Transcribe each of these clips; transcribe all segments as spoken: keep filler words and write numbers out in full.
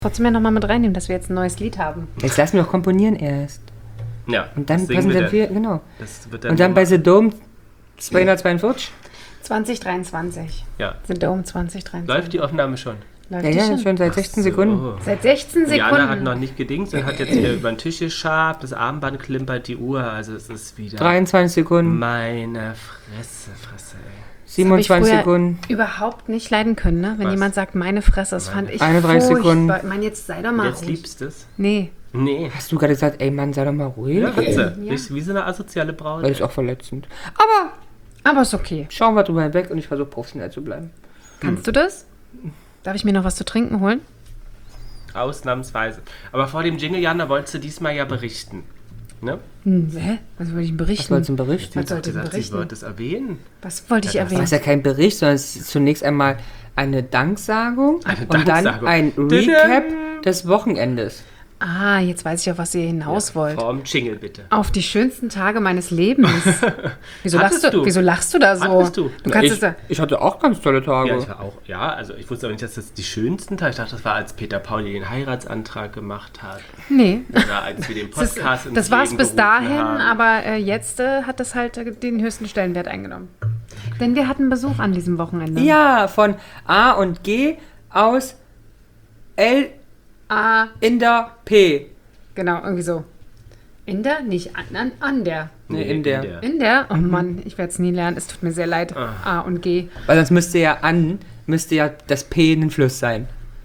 Trotzdem ja nochmal mit reinnehmen, dass wir jetzt ein neues Lied haben. Jetzt lassen wir doch komponieren erst. Ja. Und dann präsentieren wir, genau. Das wird dann und dann bei The Dome zweihundertzweiundvierzig. zwanzig dreiundzwanzig. Ja. The Dome zwanzig dreiundzwanzig. Läuft die Aufnahme schon? Läuft Ja, die ja, schon? schon seit sechzehn Sekunden. So. Seit sechzehn Sekunden. Jana hat noch nicht gedingst und hat jetzt wieder über den Tisch geschabt, das Armband klimpert, die Uhr, also es ist wieder... dreiundzwanzig Sekunden. Meine Fresse, Fresse, ey. siebenundzwanzig Das hab ich früher Sekunden. überhaupt nicht leiden können, ne? Wenn Was? jemand sagt, meine Fresse, das fand ich einunddreißig furchtbar. Sekunden. Ich meine, jetzt sei doch mal Jetzt ruhig. liebst du es? Nee. Nee. Hast du gerade gesagt, ey Mann, sei doch mal ruhig? Ja, Witze. Ja. Wie, wie so eine asoziale Braut. Das ist auch verletzend. Aber Aber ist okay. schauen wir drüber hinweg und ich versuche professionell zu bleiben. Kannst du das? Darf ich mir noch was zu trinken holen? Ausnahmsweise. Aber vor dem Jingle, Jana, wolltest du diesmal ja berichten. Ne? Hm, hä? Was wollte ich denn Was berichten? sollst du denn berichten? Was sollte ich denn gesagt, sie berichten? wollte es erwähnen. Was wollte ich Ja, Das erwähnen? ist ja kein Bericht, sondern es ist zunächst einmal eine Danksagung Eine und dann Danksagung. ein Recap des Wochenendes. Ah, jetzt weiß ich, auf was ihr hinaus wollt. Vorm Jingle, bitte. Auf die schönsten Tage meines Lebens. Wieso, Hattest lachst du, du? wieso lachst du da so? Hattest du? Du kannst ich, es da. ich hatte auch ganz tolle Tage. Ja, ich war auch, ja, also ich wusste aber nicht, dass das die schönsten Tage, ich dachte, das war, als Peter Pauli den Heiratsantrag gemacht hat. Nee. Oder als wir den Das, Podcast ins das war es Leben bis gerufen dahin, haben. aber äh, jetzt äh, hat das halt äh, den höchsten Stellenwert eingenommen. Denn wir hatten Besuch an diesem Wochenende. Ja, von A und G aus L Ah, in der P. genau, irgendwie so. In der? Nicht an, an, an der. Nee, in der. In der? Oh Mann, ich werde es nie lernen. Es tut mir sehr leid. Ah. A und G. Weil sonst müsste ja an, müsste ja das P ein Fluss sein.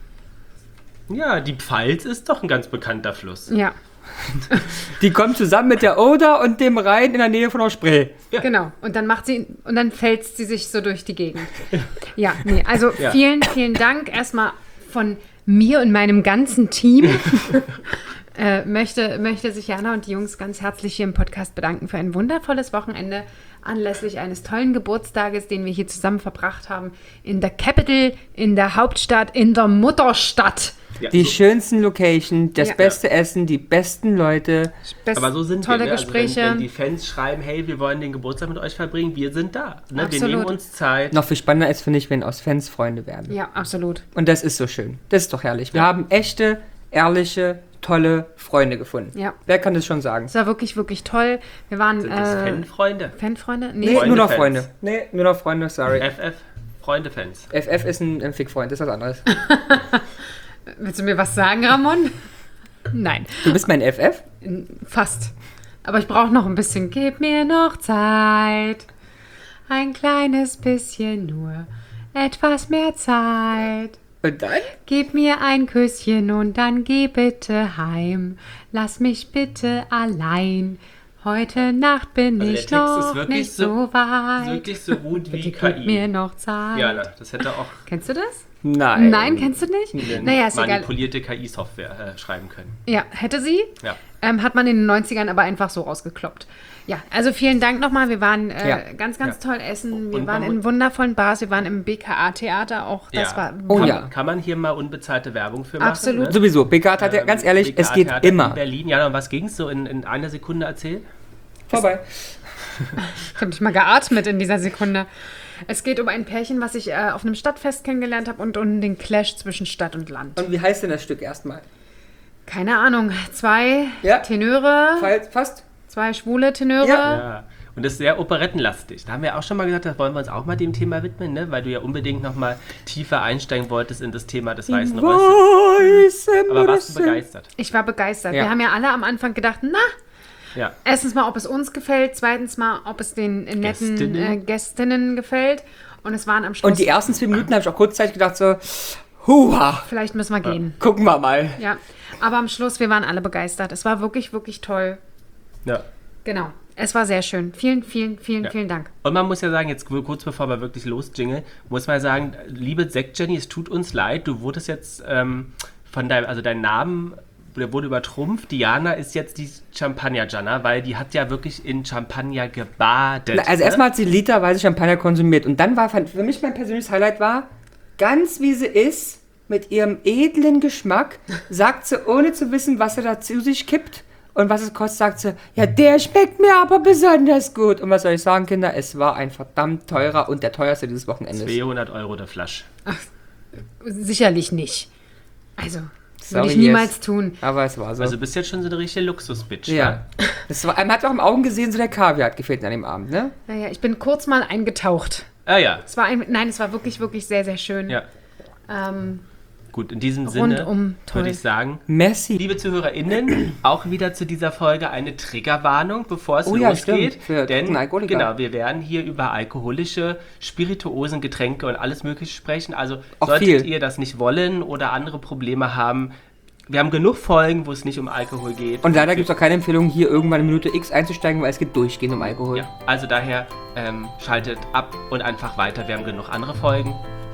Ja, die Pfalz ist doch ein ganz bekannter Fluss. Ja, Die kommt zusammen mit der Oder und dem Rhein in der Nähe von der Spree. Ja. genau. Und dann macht sie und dann fälzt sie sich so durch die Gegend. Ja, nee, also Ja. vielen, vielen Dank erstmal von mir und meinem ganzen Team. äh, möchte, möchte sich Jana und die Jungs ganz herzlich hier im Podcast bedanken für ein wundervolles Wochenende anlässlich eines tollen Geburtstages, den wir hier zusammen verbracht haben. In der Capital, in der Hauptstadt, in der Mutterstadt. Ja, Die so, schönsten Location, das Ja. beste Essen, die besten Leute. Best, aber so sind tolle wir, ne? Gespräche. Also wenn, wenn die Fans schreiben, hey, wir wollen den Geburtstag mit euch verbringen, wir sind da. Ne? Wir Absolut. nehmen uns Zeit. Noch viel spannender ist, finde ich, wenn aus Fans Freunde werden. Ja, absolut. Und das ist so schön. Das ist doch herrlich. Wir Ja. haben echte, ehrliche, tolle Freunde gefunden. Ja. Wer kann das schon sagen? Es war wirklich, wirklich toll. Wir waren Sind das äh, Fanfreunde? Fanfreunde? Nee, Nee, Freunde, nur noch Fans. Freunde. Nee, nur noch Freunde, sorry. F F? Freunde-Fans. F F ist ein, ein Fickfreund, das ist was anderes. willst du mir was sagen, Ramon? Nein, Du bist mein F F? fast. Aber ich brauche noch ein bisschen. Gib mir noch Zeit. Ein kleines bisschen nur. Etwas mehr Zeit. Und dann? Gib mir ein Küsschen und dann geh bitte heim. Lass mich bitte allein. Heute Nacht bin Also der ich Text ist noch wirklich nicht so- so weit. Wirklich so gut wie Bitte K gib mir I. noch Zeit. Ja, na, das hätte auch Kennst du das? Nein. Nein, kennst du nicht? eine Naja, ist egal. manipulierte K I-Software äh, schreiben können. Ja, hätte sie. Ja. Ähm, hat man in den neunzigern aber einfach so ausgekloppt. Ja, also vielen Dank nochmal. Wir waren äh, Ja. ganz, ganz Ja. toll essen. Wir Und waren man in mu- wundervollen Bars. Wir waren im B K A-Theater auch. Das Ja. war Oh kann, ja. Kann man hier mal unbezahlte Werbung für machen? Absolut. Ne? Sowieso, B K hat ja, Ähm, ganz ehrlich, B K es geht Theater In immer. Berlin. Ja, und was ging es so in, in einer Sekunde erzählen? Vorbei. Ich habe nicht mal geatmet in dieser Sekunde. Es geht um ein Pärchen, was ich äh, auf einem Stadtfest kennengelernt habe und um den Clash zwischen Stadt und Land. Und wie heißt denn das Stück erstmal? Keine Ahnung. Zwei Ja. Tenöre, Fall- Fast? zwei schwule Tenöre. Ja. Ja. Und das ist sehr operettenlastig. Da haben wir auch schon mal gesagt, da wollen wir uns auch mal dem Thema widmen, ne? Weil du ja unbedingt noch mal tiefer einsteigen wolltest in das Thema des Weißen Rösses. Weiße Aber warst du Brüste. begeistert? Ich war begeistert. Ja. Wir haben ja alle am Anfang gedacht, na, Ja. erstens mal, ob es uns gefällt, zweitens mal, ob es den netten Gästinnen. äh, Gästinnen gefällt. Und es waren am Schluss, Und die ersten zwei Minuten habe ich auch kurzzeitig gedacht so, huha, vielleicht müssen wir gehen. gucken wir mal. Ja, aber am Schluss, wir waren alle begeistert. Es war wirklich, wirklich toll. Ja. Genau, es war sehr schön. Vielen, vielen, vielen, Ja. vielen Dank. Und man muss ja sagen, jetzt kurz bevor wir wirklich losjingeln, muss man sagen, liebe Sekt Jenny, es tut uns leid, du wurdest jetzt ähm, von deinem, also dein Name, der wurde übertrumpft. Diana ist jetzt die Champagner-Janna, weil die hat ja wirklich in Champagner gebadet. Also ne? erstmal hat sie literweise Champagner konsumiert und dann war für mich mein persönliches Highlight war, ganz wie sie ist, mit ihrem edlen Geschmack, sagt sie, ohne zu wissen, was sie da zu sich kippt und was es kostet, sagt sie, ja, der schmeckt mir aber besonders gut. Und was soll ich sagen, Kinder, es war ein verdammt teurer und der teuerste dieses Wochenendes. zweihundert Euro der Flasche. Sicherlich nicht. Also, Würde ich Sorry, niemals yes. tun. Aber es war so. Also bist jetzt schon so eine richtige Luxus-Bitch, ja. Das war, man hat auch im Augen gesehen, so der Kaviar hat gefehlt an dem Abend, ne? Naja, ich bin kurz mal eingetaucht. Ah ja, Es war ein, nein, es war wirklich, wirklich sehr, sehr schön. ja. Ähm, Gut, in diesem Sinne Rundum toll. würde ich sagen, Messi. liebe ZuhörerInnen, auch wieder zu dieser Folge eine Triggerwarnung, bevor es Oh ja, losgeht. stimmt, für denn einen Alkoholiker. genau, wir werden hier über alkoholische, Spirituosen, Getränke und alles Mögliche sprechen. Also Auch solltet viel. ihr das nicht wollen oder andere Probleme haben, wir haben genug Folgen, wo es nicht um Alkohol geht. Und leider gibt es auch keine Empfehlung, hier irgendwann in Minute X einzusteigen, weil es geht durchgehend um Alkohol. Ja, also daher ähm, schaltet ab und einfach weiter. Wir haben genug andere Folgen.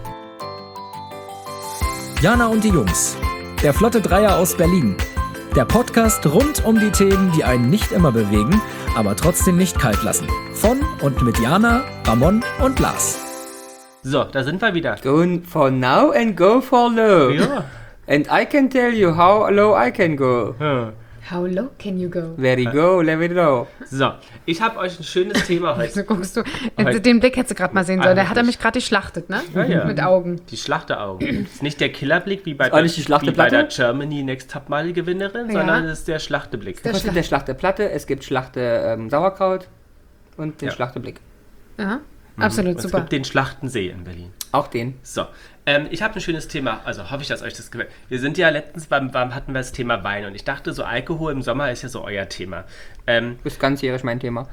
Jana und die Jungs. Der Flotte Dreier aus Berlin. Der Podcast rund um die Themen, die einen nicht immer bewegen, aber trotzdem nicht kalt lassen. Von und mit Jana, Ramon und Lars. So, da sind wir wieder. Go for now and go for low. Ja. And I can tell you how low I can go. Hm. how low can you go? Very go, let it low. So, ich habe euch ein schönes Thema So heute. guckst du. Heute- Den Blick hättest du gerade mal sehen sollen. Da hat er Eigentlich. mich gerade geschlachtet, ne? Ja, ja. Mit Augen. Die Schlachteraugen. Ist nicht der Killerblick wie bei, Ist auch nicht die wie bei Schlachteplatte? der Germany Next Topmodel-Gewinnerin, Ja. sondern es ist der Schlachteblick. Der Es gibt der Schlachte Platte, es gibt Schlachte ähm, Sauerkraut und den Ja. Schlachteblick. Ja, absolut Und es super. gibt den Schlachtensee in Berlin. Auch den. So, ähm, ich habe ein schönes Thema, also hoffe ich, dass euch das gefällt. Wir sind ja letztens beim, beim hatten wir das Thema Wein und ich dachte, so Alkohol im Sommer ist ja so euer Thema. Ähm, Ist ganzjährig mein Thema.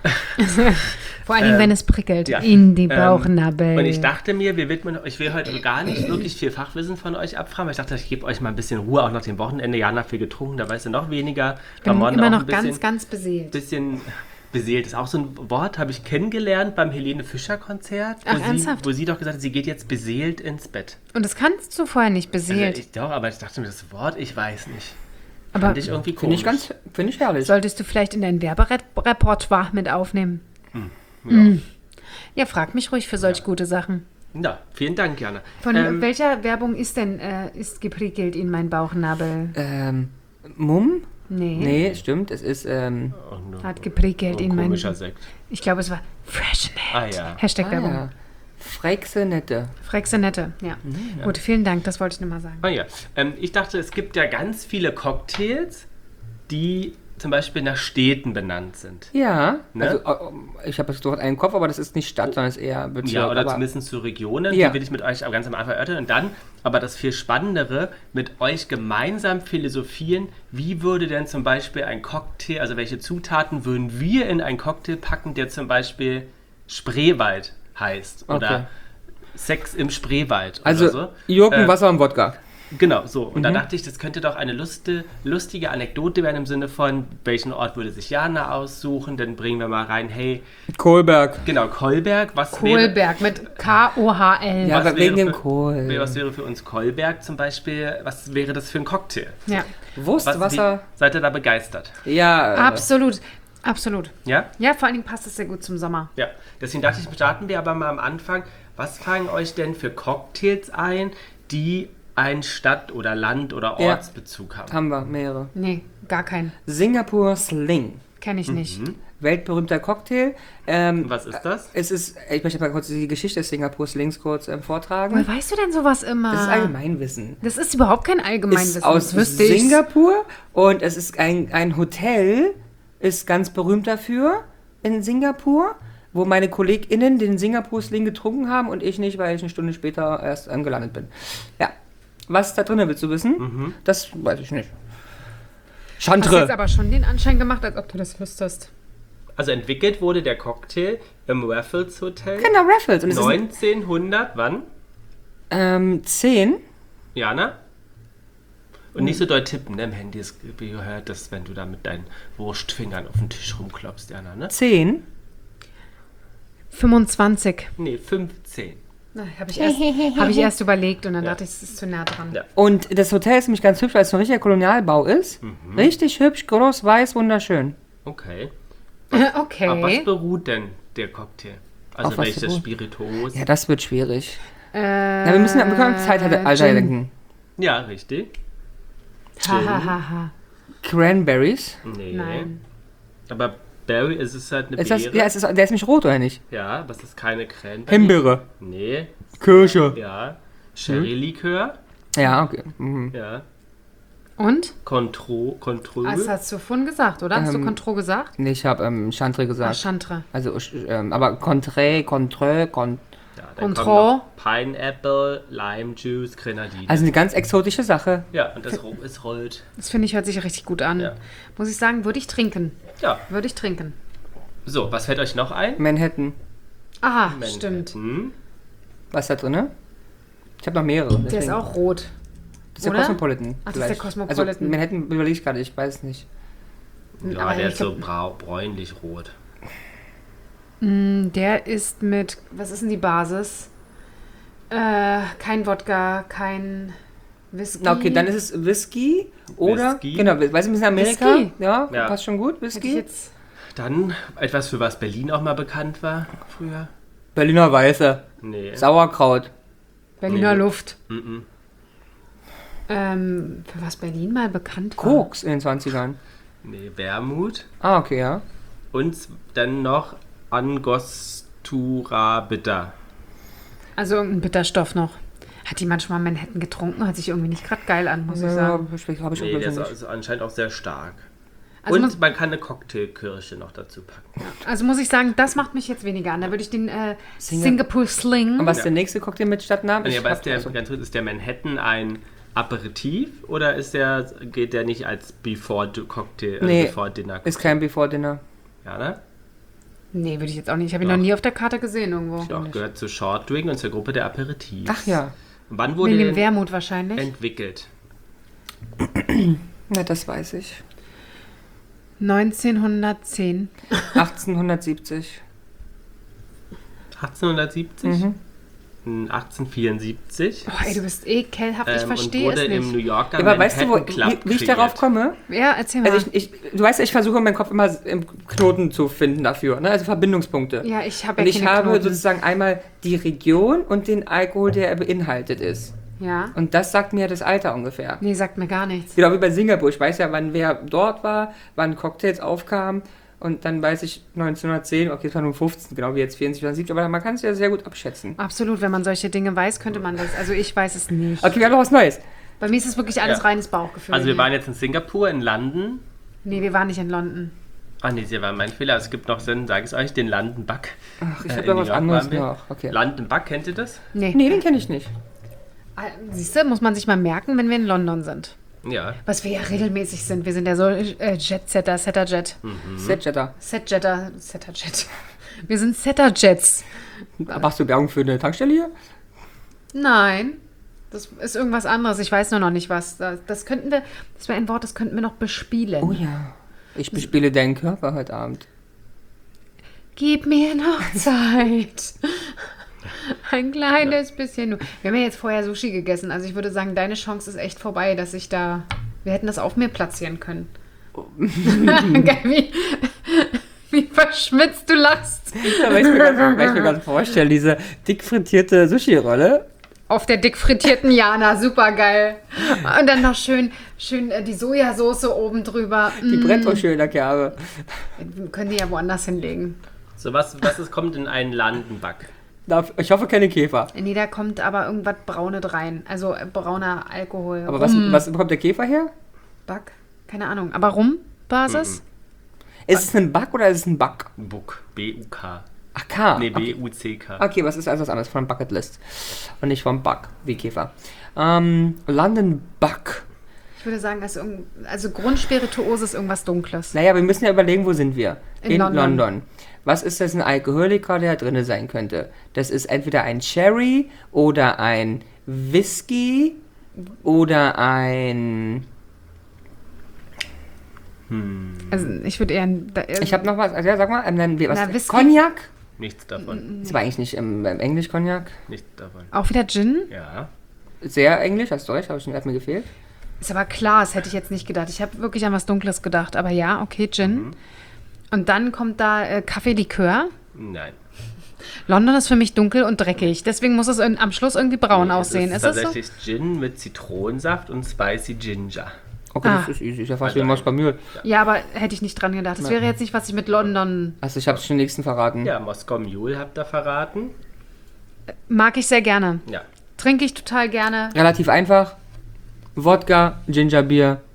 Vor allen Dingen, wenn es prickelt. ja. In die Ähm, Bauchnabel. Und ich dachte mir, wir widmen, ich will heute gar nicht wirklich viel Fachwissen von euch abfragen, weil ich dachte, ich gebe euch mal ein bisschen Ruhe, auch nach dem Wochenende. Jana viel getrunken, da weißt du noch weniger. ich bin Ramon immer auch noch ein bisschen, ganz, ganz beseelt. bisschen beseelt. Das ist auch so ein Wort, habe ich kennengelernt beim Helene Fischer Konzert, wo, Ach, sie, ernsthaft? wo sie doch gesagt hat, sie geht jetzt beseelt ins Bett. Und das kannst du vorher nicht Also beseelt. ich, doch, aber ich dachte mir, das Wort, ich weiß nicht. Aber Fand ich irgendwie Finde komisch. ich ganz, finde ich herrlich. solltest du vielleicht in dein Werberepertoire mit aufnehmen? ja. Mm. Ja, frag mich ruhig für solch gute Sachen. ja, vielen Dank, Jana. Von Ähm, welcher Werbung ist denn, äh, ist geprickelt in mein Bauchnabel? Ähm, Mumm? Nee. Nee, stimmt, es ist, ähm, oh, no. Hat geprickelt Oh, in mein... komischer Sekt. Ich glaube, es war Freshenet. Ah ja. Hashtag ah, Werbung. ja. Freixenette. Frexenette, ja. Gut, vielen Dank, das wollte ich nur mal sagen. Ah ja. Ähm, ich dachte, es gibt ja ganz viele Cocktails, die zum Beispiel nach Städten benannt sind. Ja, Ne? also äh, ich habe jetzt dort einen Kopf, aber das ist nicht Stadt, sondern ist eher Bezirk. Ja, oder aber zumindest zu Regionen, Ja. die will ich mit euch ganz am Anfang erörtern. Und dann, aber das viel Spannendere, mit euch gemeinsam philosophieren, wie würde denn zum Beispiel ein Cocktail, also welche Zutaten würden wir in einen Cocktail packen, der zum Beispiel Spreewald heißt oder Okay. Sex im Spreewald also oder so. Jurken, Äh, Wasser und Wodka. Genau, so. Und Mhm. da dachte ich, das könnte doch eine luste, lustige Anekdote werden im Sinne von, welchen Ort würde sich Jana aussuchen? Dann bringen wir mal rein, hey, Kohlberg. genau, Kolberg, was wäre... Kohlberg mit K O H L. Ja, Was aber wegen wäre dem für- Kohl. Was wäre für uns Kolberg zum Beispiel? Was wäre das für ein Cocktail? Ja, Wurst, Was, Wasser. Wie, seid ihr da begeistert? Ja. äh, absolut. Absolut. Ja? Ja, vor allen Dingen passt es sehr gut zum Sommer. Ja. Deswegen dachte ich, starten wir aber mal am Anfang. Was fallen euch denn für Cocktails ein, die einen Stadt- oder Land- oder Ja. Ortsbezug haben? Haben wir mehrere. Nee, gar keinen. Singapur Sling. Kenne ich nicht. Weltberühmter Cocktail. Ähm, Was ist das? Es ist, ich möchte mal kurz die Geschichte des Singapur Slings kurz ähm, vortragen. Woher weißt du denn sowas immer? Das ist Allgemeinwissen. Das ist überhaupt kein Ist Allgemeinwissen. aus das wüsste ich. Singapur und es ist ein, ein Hotel, ist ganz berühmt dafür in Singapur, wo meine KollegInnen den Singapur Sling getrunken haben und ich nicht, weil ich eine Stunde später erst ähm, gelandet bin. Ja. Was da drin willst du wissen? Das weiß ich nicht. Hast jetzt Chantre. aber schon den Anschein gemacht, als ob du das wüsstest. Also entwickelt wurde der Cocktail im Raffles Hotel Genau, Raffles. Und es ist neunzehnhundert, wann? ähm, zehn. Jana? Und nicht so doll tippen, ne? Im Handy ist gehört das, wenn du da mit deinen Wurstfingern auf den Tisch rumklopfst, Jana, ne? zehn. fünfundzwanzig. Nee, fünfzehn. Habe ich, erst- hab ich erst überlegt und dann dachte ich, es ist zu nah dran. Ja. Und das Hotel ist nämlich ganz hübsch, weil es so ein richtiger Kolonialbau ist. Richtig hübsch, groß, weiß, wunderschön. Okay. Okay. Auf was beruht denn der Cocktail? Also Auf was welches beruht? Spirituos? Ja, das wird schwierig. äh, Ja, wir müssen wir können an Zeitalter Gin. denken. Ja, richtig. Ha, ha, ha, ha. Cranberries. Nee. Nein. Aber Berry, ist es halt eine Ist das, Beere. ja, es ist, der ist nicht rot, oder nicht? Ja, aber es ist keine Cranberry. Himbeere. Und? Contro, Contro. Das hast du vorhin gesagt, oder? Hast du Ähm, Contro gesagt? Nee, ich habe ähm, Chantre Ah, gesagt. Chantre. Also, ähm, aber Contré, Contré, Con Ja, dann Contro. kommen noch Pineapple, Lime Juice, Grenadine. Also eine ganz exotische Sache. ja, und das ro- es rollt. Das finde ich, hört sich richtig gut an. Ja. Muss ich sagen, würde ich trinken. Ja, Würde ich trinken. so, was fällt euch noch ein? Manhattan. Aha, Manhattan. stimmt. Was ist da drin? Ich habe noch mehrere. Der ist deswegen. auch rot. Das ist der oder? Cosmopolitan. Ach, das ist der vielleicht. Cosmopolitan. Also Manhattan überlege ich gerade, ich weiß es nicht. Ja, Aber der ich ist so glaub- brau- bräunlich-rot. Der ist mit, was ist denn die Basis? Äh, kein Wodka, kein Whisky. Na okay, dann ist es Whisky oder, Whisky. genau, weil es ein bisschen Amerika. Whisky. Ja, Ja. passt schon gut, Hätte ich Whisky. jetzt Dann etwas, für was Berlin auch mal bekannt war früher. Berliner Weiße. Nee. Sauerkraut. Berliner Nee. Luft. Mhm. Ähm, für was Berlin mal bekannt war. Koks in den zwanzigern. Nee, Wermut. Ah, okay, ja. Und dann noch Angostura Bitter. Also irgendein Bitterstoff noch. Hat die manchmal Manhattan getrunken? Hört sich irgendwie nicht gerade geil an, muss ich Ja, sagen. habe ich auch Nee, der glaub ich, ist, nicht. ist anscheinend auch sehr stark. Also Und muss, man kann eine Cocktailkirsche noch dazu packen. also muss ich sagen, das macht mich jetzt weniger an. Da würde ich den äh, Singa- Singapore Sling. Und was ist Ja. der nächste Cocktail mit Stadtnamen? Nee, Ich aber hab- ist der, also- ganz kurz, ist der Manhattan ein Aperitif oder ist der, geht der nicht als Before Du- Cocktail, also Nee, Before Dinner? Ist kein Before Dinner. Ja, ne? Nee, würde ich jetzt auch nicht. Ich habe ihn Doch. noch nie auf der Karte gesehen irgendwo. Doch, gehört zu Short Drink und zur Gruppe der Aperitifs. Ach ja. Und wann wurde Wegen dem der Wermut wahrscheinlich. entwickelt? Na, das weiß ich. neunzehnhundertzehn. achtzehnhundertsiebzig. achtzehnhundertsiebzig? Mhm. achtzehnhundertvierundsiebzig. Oh, ey, du bist ekelhaft. Ich Ähm, und verstehe wurde es im New nicht. Yorker Ja, aber weißt du, wo, Manhattan Club wie, wie ich kreiert. darauf komme? Ja, erzähl mal. Also ich, ich, du weißt ja, ich versuche in meinem Kopf immer im Knoten zu finden dafür, ne? Also Verbindungspunkte. ja, ich habe Und ja ich keine habe Knoten. sozusagen einmal die Region und den Alkohol, der beinhaltet ist. Ja. Und das sagt mir das Alter ungefähr. Nee, sagt mir gar nichts. Genau wie bei Singapur. Ich weiß ja, wann wer dort war, wann Cocktails aufkamen. Und dann weiß ich neunzehnhundertzehn, okay, es war nur fünfzehn, genau wie jetzt vierundsiebzig oder siebzig, aber man kann es ja sehr gut abschätzen. Absolut, wenn man solche Dinge weiß, könnte man das. Also ich weiß es nicht. Okay, wir haben noch was Neues. Bei mir ist es wirklich alles Ja. reines Bauchgefühl. Also wir hier. waren jetzt in Singapur, in London. Nee, wir waren nicht in London. Ah nee, das war mein Fehler. Es gibt noch, dann sage ich es euch, den London Buck. Ach, ich Äh, habe in noch New was York anderes waren wir. noch. Okay. London Buck, kennt ihr das? Nee. Nee, den kenne ich nicht. Ah, siehst du, muss man sich mal merken, wenn wir in London sind. Ja. Was wir ja regelmäßig sind. Wir sind ja so äh, Jet-Setter, Setter-Jet. Mhm. Setjetter. Set-Jetter, Setter-Jet. Wir sind Setter-Jets. Machst du Werbung für eine Tankstelle hier? Nein, das ist irgendwas anderes. Ich weiß nur noch nicht was. Das, das könnten wir, das wäre ein Wort, das könnten wir noch bespielen. Oh ja. Ich bespiele deinen Körper heute Abend. Gib mir noch Zeit. Ein kleines bisschen nur. Wir haben ja jetzt vorher Sushi gegessen. Also ich würde sagen, deine Chance ist echt vorbei, dass ich da... Wir hätten das auf mir platzieren können. Geil, wie, wie verschmitzt du lachst. Ja, weil ich mir ganz, weil ich mir ganz vorstelle, diese dick frittierte Sushi-Rolle. Auf der dick frittierten Jana, super geil. Und dann noch schön, schön äh, die Sojasauce oben drüber. Die Mm, brennt so schön, der Kerbe. wir können die ja woanders hinlegen. So, was, was ist, kommt in einen London Buck? Darf- Ich hoffe, keine Käfer. Nee, da kommt aber irgendwas Braunes rein. Also äh, brauner Alkohol. Aber was, Rum, was bekommt der Käfer her? Bug? Keine Ahnung. Aber Rum-Basis? Ist es ein Bug oder ist es ein Bug? Buck. B U K. Ach, K. Nee, okay. B U C K. okay, was ist also was anderes von Bucketlist? Und nicht vom Bug, wie Käfer. Ähm, London Bug. Ich würde sagen, also, irgend- also Grundspirituose ist irgendwas Dunkles. Naja, wir müssen ja überlegen, wo sind wir? In London. London. Was ist das ein Alkoholiker, der da drin sein könnte? Das ist entweder ein Sherry oder ein Whisky oder ein... Also ich würde eher... ein- da- Ich habe noch was, also ja, sag mal, ähm, dann, was, Na, Whisky? Cognac? Nichts davon. Ist aber eigentlich nicht im, im Englisch Cognac. Nichts davon. Auch wieder Gin? Ja. Sehr Englisch, hast du recht, habe ich schon hat mir gefehlt. Ist aber klar, das hätte ich jetzt nicht gedacht. Ich habe wirklich an was Dunkles gedacht. Aber ja, okay, Gin. Und dann kommt da äh, Kaffee-Likör. Nein. London ist für mich dunkel und dreckig. Deswegen muss es in, am Schluss irgendwie braun Nee, aussehen. Es Ist ist das so? tatsächlich Gin mit Zitronensaft und Spicy Ginger. Okay, Ah. das ist easy, ist ja fast Also wie Moskau Mule. Ja, aber hätte ich nicht dran gedacht. Das wäre jetzt nicht, was ich mit London... Also ich habe es schon nächsten verraten. Ja, Moskau Mule habt ihr verraten. Mag ich sehr gerne. Ja. Trinke ich total gerne. Relativ einfach. Wodka, Gingerbier,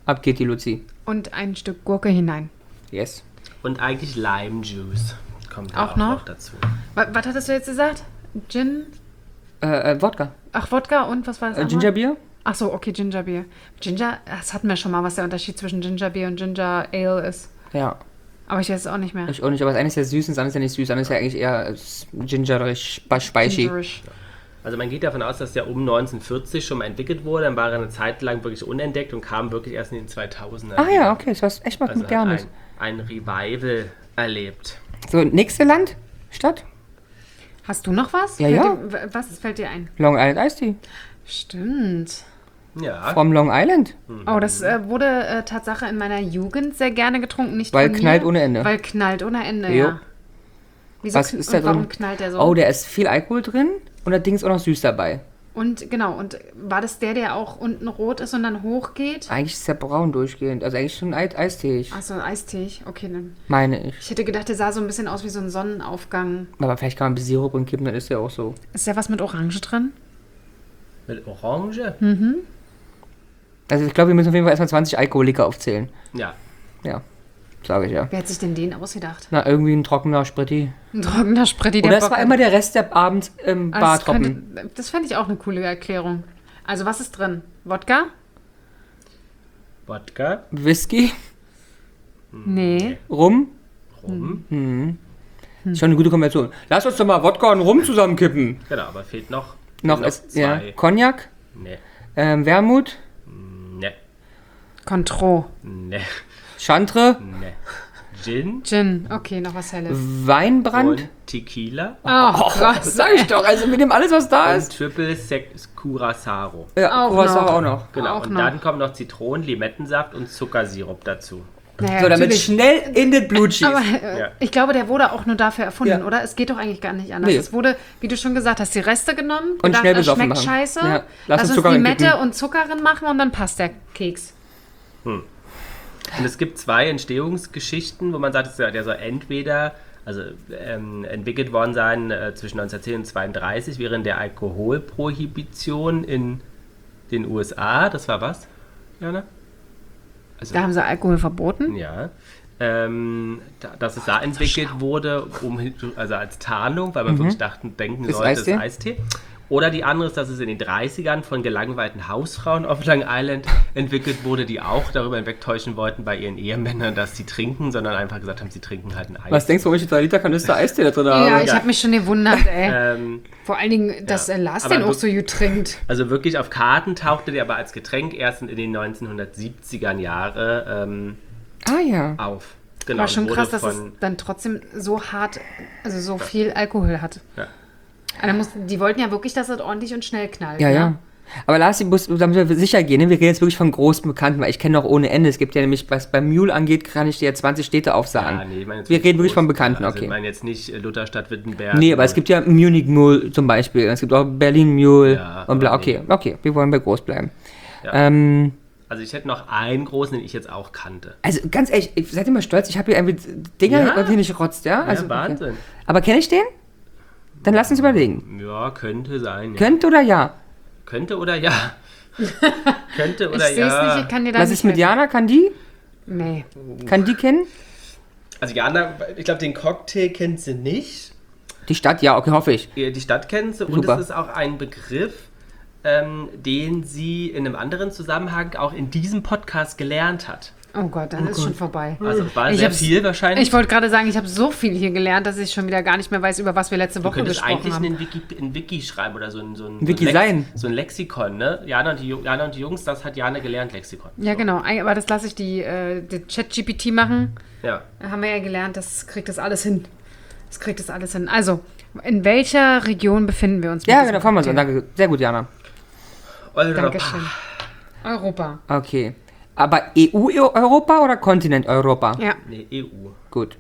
Ab geht die Luzi. Und ein Stück Gurke hinein. Yes. Und eigentlich Lime Juice kommt da Auch auch, noch? noch dazu. Was, was hattest du jetzt gesagt? Gin? Äh, äh, Wodka. Ach, Wodka und was war das Äh, andere? Gingerbier? Ach so, okay, Gingerbier. Ginger, das hatten wir schon mal, was der Unterschied zwischen Gingerbier und Ginger Ale ist. Ja. Aber ich weiß es auch nicht mehr. Ich auch nicht, aber das eine ist ja süß und das andere ist ja nicht süß. Das andere ist ja eigentlich eher äh, gingerig, sp- spicy. Gingerish. Also man geht davon aus, dass der um neunzehnhundertvierzig schon mal entwickelt wurde, dann war er eine Zeit lang wirklich unentdeckt und kam wirklich erst in den zweitausendern. Ah ja, okay, das war echt mal Also Modernes. hat ein, ein Revival erlebt. So, nächste Land? Stadt? Hast du noch was? Ja, Fällt ja. Dir, was fällt dir ein? Long Island Iced Tea. Stimmt. Ja, From Long Island. Oh, das äh, wurde äh, Tatsache in meiner Jugend sehr gerne getrunken. Nicht Weil von mir, knallt ohne Ende. Weil knallt ohne Ende, Jo. ja. Wieso Was kn- ist da und warum drin? knallt der so? Oh, da ist viel Alkohol drin und das Ding ist auch noch süß dabei. Und genau, und war das der, der auch unten rot ist und dann hochgeht? Eigentlich ist der braun durchgehend. Also eigentlich schon Eis- Eistee, Achso, Eistee. Okay, dann. meine ich. Ich hätte gedacht, der sah so ein bisschen aus wie so ein Sonnenaufgang. Aber vielleicht kann man ein bisschen Sirup und kippen, dann ist der auch so. Ist da was mit Orange drin? mit Orange. Also ich glaube, wir müssen auf jeden Fall erstmal zwanzig Alkoholiker aufzählen. Ja. Ja, sage ich ja. Wer hat sich denn den ausgedacht? Na, irgendwie ein trockener Spritti. Ein trockener Spritti, der Oder es Bock war hat. immer der Rest der Abend im Ah, Bar das, könnte, trocken. das fände ich auch eine coole Erklärung. Also was ist drin? Wodka? Wodka, Whisky, Nee. Rum. Rum. Ist schon eine gute Kombination. Lass uns doch mal Wodka und Rum zusammenkippen. Genau, aber fehlt noch, Noch, fehlen ist, ja, zwei. Cognac, Nee, ähm, Wermut, nee, Contro. nee, Chantre, nee. Gin Gin. Okay, noch was Helles. Weinbrand. und Tequila Oh, Das krass. sag ich doch. Also wir nehmen alles, was da und ist. Triple Sec Curaçao. Ja, Auch Curaçao noch. auch noch. Genau, Auch und noch. dann kommt noch Zitronen, Limettensaft und Zuckersirup dazu. Naja, So, damit natürlich. schnell in das Blut schießt. Aber äh, Ja. ich glaube, der wurde auch nur dafür erfunden, Ja. oder? Es geht doch eigentlich gar nicht anders. Nee. Es wurde, wie du schon gesagt hast, die Reste genommen, Und gedacht, schnell das besoffen schmeckt machen. scheiße, Ja. Lass lass uns uns Zucker Limette reinkippen. und Zucker drin machen und dann passt der Keks. Und es gibt zwei Entstehungsgeschichten, wo man sagt, der soll entweder also, ähm, entwickelt worden sein äh, zwischen neunzehnhundertzehn und zweiunddreißig während der Alkoholprohibition in den U S A. Das war was, Jana? Also, Da haben sie Alkohol verboten. ja. Ähm, da, dass es da entwickelt wurde, um, also als Tarnung, weil man wirklich dachten, denken Ist sollte, es Eistee? ist Eistee. Oder die andere ist, dass es in den dreißigern von gelangweilten Hausfrauen auf Long Island entwickelt wurde, die auch darüber hinwegtäuschen wollten bei ihren Ehemännern, dass sie trinken, sondern einfach gesagt haben, sie trinken halt ein Eis. Was denkst du, warum ich die drei Liter Kanister Eistee da drin habe? Ja, ich Ja. habe mich schon gewundert, ey. Ähm, Vor allen Dingen, dass ja. äh, Lars Aber den auch wir- so gut trinkt. also wirklich auf Karten tauchte der aber als Getränk erst in den neunzehnhundertsiebzigern Jahre ähm, Ah ja. auf. Genau, War schon wurde krass, dass es von, dann trotzdem so hart, also so viel Alkohol hat. ja. Also muss, die wollten ja wirklich, dass es ordentlich und schnell knallt. Ja, ne? ja. Aber Lars, du musst, da müssen wir sicher gehen. Ne? Wir reden jetzt wirklich von großen Bekannten, weil ich kenne noch ohne Ende. Es gibt ja nämlich, was beim Mule angeht, kann ich dir ja zwanzig Städte aufsagen. Ja, nee, ich meine jetzt wir reden wirklich groß- von Bekannten, also okay. Ich meine jetzt nicht äh, Lutherstadt Wittenberg. Nee, aber es gibt ja Munich Mule zum Beispiel. Es gibt auch Berlin Mule Ja, und bla. aber Okay, nee. okay, wir wollen bei groß bleiben. Ja. Ähm, Also ich hätte noch einen großen, den ich jetzt auch kannte. also ganz ehrlich, ich- seid ihr mal stolz, ich habe hier irgendwie Dinger, Ja. die nicht rotzt, ja? Ja, Also, Wahnsinn. Okay. Aber kenne ich den? Dann lass uns überlegen. Ja, könnte sein. Ja. Könnte oder ja? Könnte oder ja. könnte Ich oder sehe es ja. nicht, ich kann dir da Was nicht ist mit helfen. Jana? Kann die? Nee. Kann die kennen? Also Jana, ich glaube, den Cocktail kennt sie nicht. Die Stadt, ja, okay, hoffe ich. Die Stadt kennt sie und Super. es ist auch ein Begriff, ähm, den sie in einem anderen Zusammenhang auch in diesem Podcast gelernt hat. Oh Gott, dann ist schon vorbei. Also es war Ich sehr hab's- viel wahrscheinlich. Ich wollte gerade sagen, ich habe so viel hier gelernt, dass ich schon wieder gar nicht mehr weiß, über was wir letzte Du Woche könntest gesprochen eigentlich haben. einen Wiki, ein Wiki schreiben oder so ein, so ein, Ein Wiki so ein Lex- sein. So ein Lexikon, ne? Jana und, die, Ju- Jana und die Jungs, das hat Jana gelernt, Lexikon. Ja, So. genau. Ei- Aber das lasse ich die, äh, die Chat-G P T machen. Ja. Da haben wir ja gelernt, das kriegt das alles hin. Das kriegt das alles hin. Also, in welcher Region befinden wir uns? mit Ja, diesem genau, fangen wir so. Cocktail? Danke. Sehr gut, Jana. Europa. Dankeschön. Europa. Okay. Aber E U-Europa oder Kontinent Europa? Ja. Nee, E U. Gut.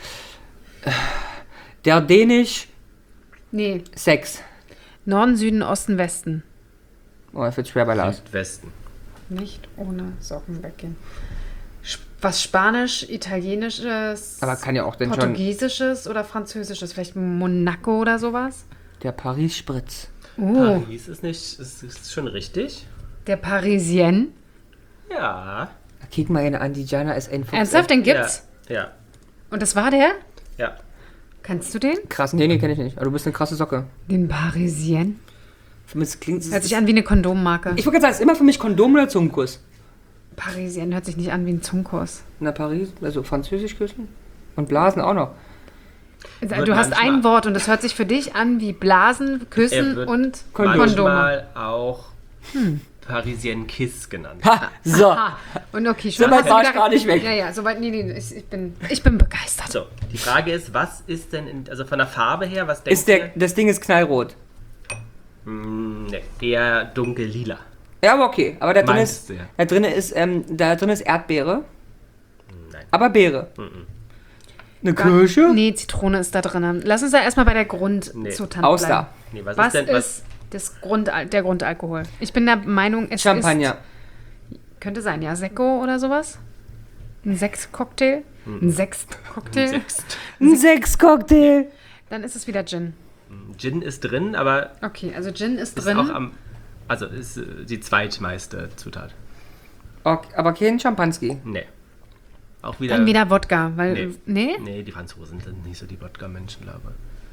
Der Dänisch Nee. Sex. Norden, Süden, Osten, Westen. Oh, das wird schwer bei Lars. Südwesten. Nicht ohne Socken weggehen. Sp- Was Spanisch, Italienisches, Aber kann ja auch denn schon Portugiesisches oder Französisches? Vielleicht Monaco oder sowas? der Paris-Spritz. Oh, Paris ist nicht, ist, ist schon richtig. der Parisien. Ja. Kick mal eine an, die Jana ist ein Fuchs. Ernsthaft, den gibt's? Ja. Ja. Und das war der? Ja. Kannst du den? Krass, nee, nee, kenn ich nicht. Aber du bist eine krasse Socke. Den Parisien? Für mich klingt Hört sich an wie eine Kondommarke. Ich wollte gerade sagen, es ist immer für mich Kondom oder Zungenkuss. Parisien hört sich nicht an wie ein Zungenkuss. Na, Paris, also Französisch küssen. Und Blasen auch noch. Also, Wird du hast manchmal- ein Wort und das hört sich für dich an wie Blasen, Er Küssen wird und Kondom. Kondome. manchmal auch Parisien Kiss genannt. Ha, so. Ah, und okay, So schon weit hast du war ich wieder- gar nicht weg. Ja, ja, soweit, nee, nee, ich, ich, bin, ich bin begeistert. So, die Frage ist, was ist denn, in, also von der Farbe her, was denkst Ist der, das Ding ist knallrot. du? Hm, ne, eher dunkel-lila. Ja, aber okay. Aber da drin Meinst ist, du, ja. da drin ist, ähm, da drin ist Erdbeere. Nein. Aber Beere. Eine Dann- Kirsche? Nee, Zitrone ist da drin. Lass uns da erstmal bei der Grundzutat Aus bleiben. da. Nee, was, Was ist denn, was, ist das Grund, der Grundalkohol? Ich bin der Meinung, es Champagner. ist... Könnte sein, ja. Sekko oder sowas? Ein Sekt-Cocktail? Ein Sekt-Cocktail? Sext. Ein Sechs-Cocktail. Dann ist es wieder Gin. Gin ist drin, aber Okay, also Gin ist, ist drin. auch am, also ist äh, die zweitmeiste Zutat. Okay, aber kein Champanski. Nee. Auch wieder. Dann wieder Wodka, weil... Nee. Nee? Nee, die Franzosen sind nicht so die Wodka-Menschen, glaube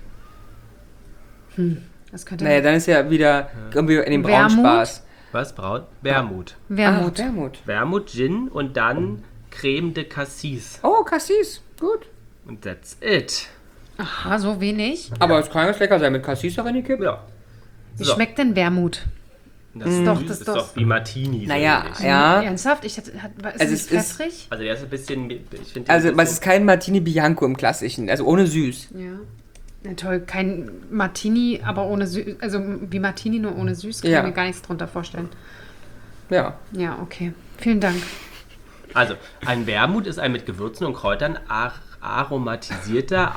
Das könnte... Naja, dann ist ja wieder irgendwie in dem Wermut? Braunspaß. ich. Was? Braut? Wermut. Wermut. Ah, Wermut. Wermut, Gin und dann Creme de Cassis. Oh, Cassis. Gut. Und that's it. Aha, so wenig. Aber es kann ganz lecker sein mit Cassis darin gekippt. Ja. Wie So. schmeckt denn Wermut? Das ist doch- doch, das ist doch- doch wie Martini. so Naja, ähnlich. ja. Ernsthaft? Ich hatte, hat, war- ist Also es nicht es ist- pfeffrig? Also der ist ein bisschen, ich finde Also, aber es ist kein Martini Bianco im klassischen, also ohne süß. Ja. Na toll, kein Martini, aber ohne süß. Also wie Martini, nur ohne süß. Kann Ja. ich mir gar nichts drunter vorstellen. Ja. Ja, okay. Vielen Dank. Also, ein Wermut ist ein mit Gewürzen und Kräutern ar aromatisierter,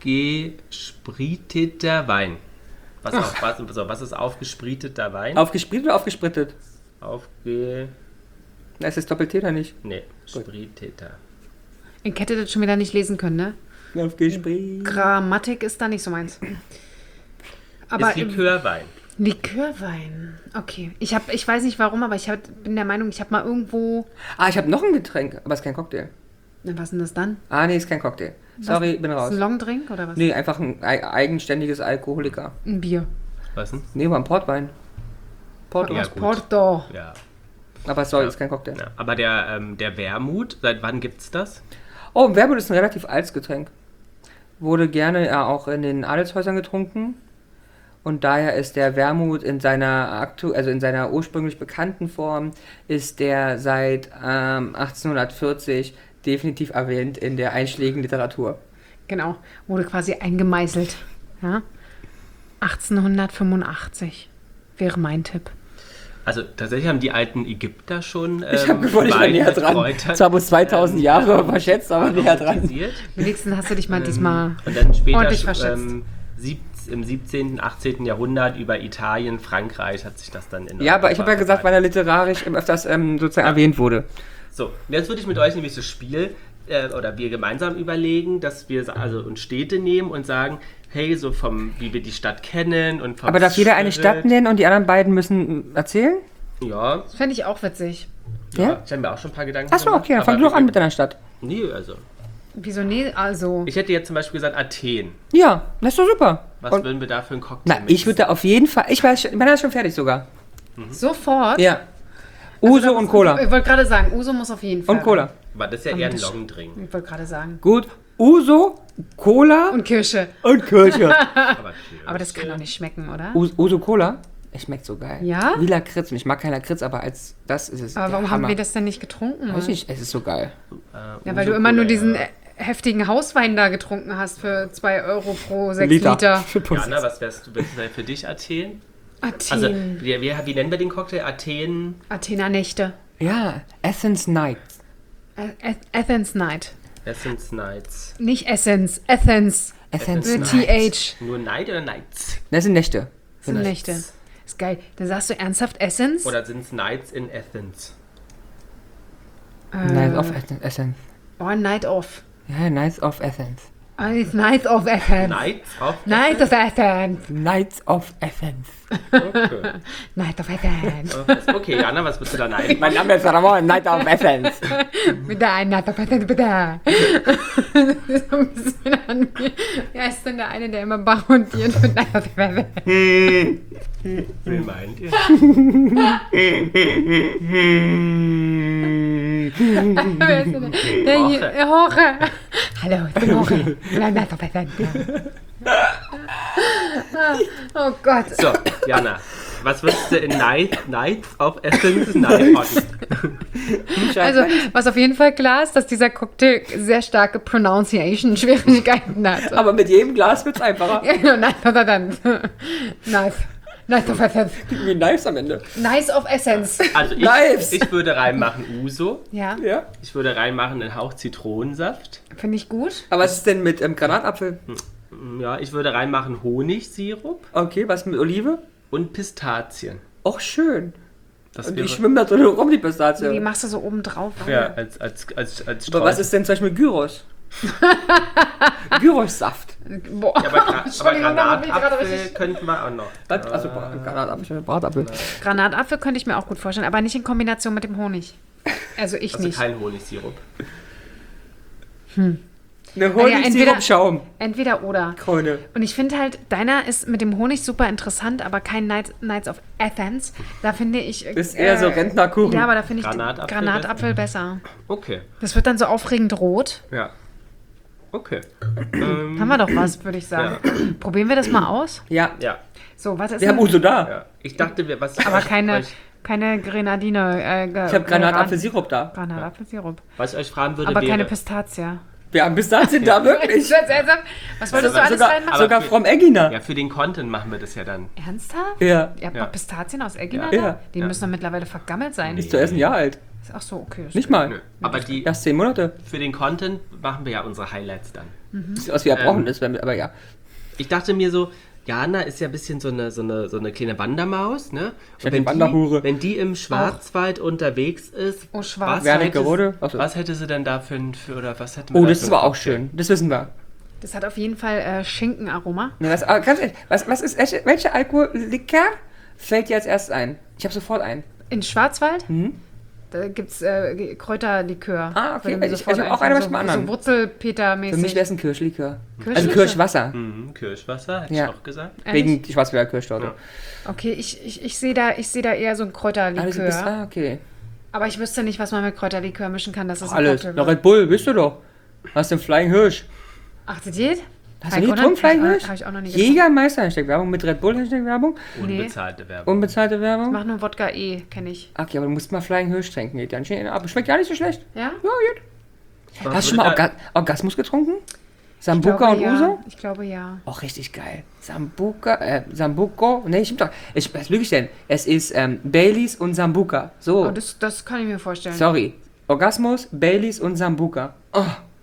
aufgespriteter Wein. Was, auf, was, so, was ist aufgespriteter Wein? Aufgesprittet oder aufgesprittet? Aufge... Das ist Doppel-T oder nicht? Nee, spriteter. Ich hätte das schon wieder nicht lesen können, ne? Aufgesprittet. Grammatik ist da nicht so meins. Aber ist Likörwein. Likörwein. Okay. Ich, hab, ich weiß nicht warum, aber ich hab, bin der Meinung, ich habe mal irgendwo... Ah, ich habe noch ein Getränk, aber es ist kein Cocktail. Na, was ist denn das dann? Ah, nee, ist kein Cocktail. Sorry, bin Ist raus. ein Longdrink oder was? Nee, einfach ein ei- eigenständiges Alkoholiker. Ein Bier. Was denn? Nee, war ein Portwein. Porto. Ja, Aus gut. Porto. Ja. Aber sorry, Ja. ist kein Cocktail. ja. Aber der, ähm, der Wermut, seit wann gibt's das? Oh, Wermut ist ein relativ altes Getränk. Wurde gerne ja auch in den Adelshäusern getrunken. Und daher ist der Wermut in seiner aktu also in seiner ursprünglich bekannten Form, ist der seit ähm, achtzehnhundertvierzig definitiv erwähnt in der einschlägigen Literatur. Genau. Wurde quasi eingemeißelt. Ja? achtzehnhundertfünfundachtzig wäre mein Tipp. Also tatsächlich haben die alten Ägypter schon ähm, Ich habe gewollt, ich war Wein näher mit dran. Kräutern, Zwar bloß zweitausend ähm, Jahre verschätzt, aber näher dran. aromatisiert. Wenigstens hast du dich mal diesmal Und dann später ordentlich verschätzt. ähm, sieb- im siebzehnten, achtzehnten Jahrhundert über Italien, Frankreich hat sich das dann in Ja, aber ich habe ja Europa gesagt, weil verbreitet. er literarisch öfters ähm, sozusagen erwähnt wurde. So, und jetzt würde ich mit euch nämlich das Spiel äh, oder wir gemeinsam überlegen, dass wir also uns Städte nehmen und sagen, hey, so vom, wie wir die Stadt kennen und vom Aber darf jeder eine Stadt Schritt- nennen und die anderen beiden müssen erzählen? Ja, Das fände ich auch witzig. ja, Ja? ich habe mir auch schon ein paar Gedanken Achso, okay, dann aber fang du doch wir- an mit deiner Stadt. Nee, also. Wieso nee? Also, Ich hätte jetzt zum Beispiel gesagt Athen. Ja, das ist doch super. Was Und, würden wir da für einen Cocktail na, ich würde da auf jeden Fall, ich weiß, ich bin da schon fertig sogar. sofort. Ja. Uso und Cola. Ich wollte gerade sagen, Uso muss auf jeden Fall. Und Cola. Aber das ist ja Aber eher ein das- Longdrink. Ich wollte gerade sagen. Gut. Uso, Cola Und Kirsche. und Kirsche. Aber, Aber das kann doch nicht schmecken, oder? Us- Uso Cola? Es schmeckt so geil. Ja? Wie Lakritz. Und ich mag keinen Lakritz, aber als das ist es. Aber der warum Hammer. haben wir das denn nicht getrunken? Weiß nicht, es ist so geil. Ja, weil du immer nur diesen äh, heftigen Hauswein da getrunken hast für zwei Euro pro sechs Liter. Jana, was wärst du, wärst du für dich Athen? Athen. Also, wie, wie, wie nennen wir den Cocktail? Athen? Athener Nächte. Ja, Athens Night. Ä- Athens Night. Essence Nights. Nicht Essence. Athens. Athens Mit Night. T H. Nur Night oder Nights? Das sind Nächte. Das sind Nächte. Ist geil. Dann sagst du ernsthaft Essence? Oder sind es Nights in Athens? Night of Athens. Athens. Oh, Night Off. Ja, Nights of Athens. Alles Nights of Essence. Nights of Nights of Essence. Knights of Essence. Okay. Nights of Essence. Okay, Jana, was würdest du da nein? Mein Name ist Ramon, Knight of Essence. Bitte ein Nights of Essence, bitte. Das ist so ein bisschen an mir. Wer ist denn der eine, der immer baroniert mit Nights of Essence? Wen meint ihr? Wer ist denn der? Der hier, der Hoche. Hallo, ich bin Hoche. Nights of Essence. Oh Gott. So, Jana, was würdest du in Night, Nights of Essence Night Hot? Also, was auf jeden Fall klar ist, dass dieser Cocktail sehr starke Pronunciation-Schwierigkeiten hat. Aber mit jedem Glas wird es einfacher. Ja, genau, nice of Essence. Nice. Nice of Essence. Wie Knives am Ende. Nice of Essence. Also ich, Knives. ich würde reinmachen Uso. Ja, Ja. Ich würde reinmachen einen Hauch Zitronensaft. finde ich gut. Aber was ist denn mit ähm, Granatapfel? Ja, ich würde reinmachen Honigsirup Okay, was mit Olive? und Pistazien. Auch schön. Das Und wäre, die schwimmen da drin rum, die Die Pistazie. machst du so oben drauf. ja, als, als, als, als Aber was Streusel. ist denn zum Beispiel Gyros? Gyros-Saft. Boah. Ja, aber, Gra aber Entschuldigung, da bin ich gerade Granatapfel richtig- könnten wir auch noch. Was? Also Granatapfel, Bratapfel. Granatapfel könnte ich mir auch gut vorstellen, aber nicht in Kombination mit dem Honig. Also ich Also nicht. kein Honigsirup. Eine entweder- Honigsirup-Schaum. Entweder oder. Krone. Und ich finde halt, deiner ist mit dem Honig super interessant, aber kein Nights, Nights of Essence. Da finde ich... äh, Das ist eher so Rentnerkuchen. Ja, aber da finde ich Granatapfel Granatapfel besser. Okay, Das wird dann so aufregend rot. ja. Okay. Ähm, Haben wir doch was, würde ich sagen. Probieren wir das mal aus? Ja, ja, So, was ist wir haben denn? Uso da. ja. Ich dachte, wir was Aber ich keine, euch, keine Grenadine. Äh, Ich habe Granatapfelsirup da. Granatapfelsirup. was ich euch fragen würde, Aber wäre, keine Pistazie. Wir haben Pistazien da, wirklich. Was wolltest du alles Sogar, reinmachen? sogar für- from Egina. ja, für den Content machen wir das ja dann. Ernsthaft? Ja. Ihr habt Ja. noch Pistazien aus Egina Ja. da? Ja. Die Ja. müssen doch mittlerweile vergammelt sein. Ist zuerst ein Jahr alt. Ach so, okay. ist Nicht gut. mal. Nö. Aber die, Erst zehn Monate. für den Content machen wir ja unsere Highlights dann. Sieht aus wie erbrochen Ähm. ist, wenn wir- aber ja. Ich dachte mir so, Jana ist ja ein bisschen so eine, so eine, so eine kleine Wandermaus, ne? Und eine wenn Wanderhure. die, wenn die im Schwarzwald unterwegs ist, Oh, schwarz. was, Wernicke hätte, Rode? Ach so. was hätte sie denn da für, ein- für oder was hätten wir Oh, da das für ist einen aber auch Cocktail? schön. Das wissen wir. Das hat auf jeden Fall äh, Schinkenaroma. Ne, was, aber ganz ehrlich, was, was ist, welche, welche Alkoholiker fällt dir als erstes ein? Ich habe sofort einen. In Schwarzwald? Da gibt es äh, Kräuterlikör. Ah, okay. Würde mir Ich- sofort ich hab auch einfallen. einen, was so, mit anderen. so Wurzelpeter-mäßig. Für mich wäre es ein Kirschlikör. Also Kirschlikör? Kirschwasser. Mhm, Kirschwasser, hätte Ja. ich auch gesagt. Ehrlich? Wegen die Schwarzwälder Kirschtorte. Ja. Okay, ich, ich, ich sehe da, ich seh da eher so ein Kräuterlikör. Alles bis, ah, okay. Aber ich wüsste nicht, was man mit Kräuterlikör mischen kann. Das ist ein Alles. Cocktail Na, wird. Red Bull, bist du doch. Hast den Flying Hirsch. Ach, das geht? Hast du nie getrunken, Flying Hirsch? Habe ich auch noch nie getrunken. Jägermeister Hashtag-Werbung mit Red Bull Hashtag-Werbung. Nee. Unbezahlte Werbung. Unbezahlte Ich Werbung. mache nur Wodka E, kenne ich. Okay, aber du musst mal Flying Hirsch trinken. Geht ganz schön ab. Schmeckt ja nicht so schlecht. Ja? Ja, gut. Hast du schon mal Orga Orgasmus getrunken? Sambuca glaube, und ja. Uso? Ich glaube ja. Auch richtig geil. Sambuca, äh, Sambuco. Nee, stimmt doch. Ich, was lüge ich denn? Es ist ähm, Baileys und Sambuca. So. Oh, das, das kann ich mir vorstellen. Sorry. Orgasmus, Baileys und Sambuca. Oh.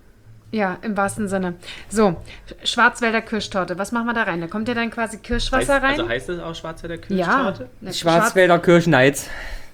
Ja, im wahrsten Sinne. So, Schwarzwälder Kirschtorte. Was machen wir da rein? Da kommt ja dann quasi Kirschwasser heißt, rein. Also heißt das auch Schwarzwälder ja. Kirschtorte? Ne, Schwarzwälder Kirschnights.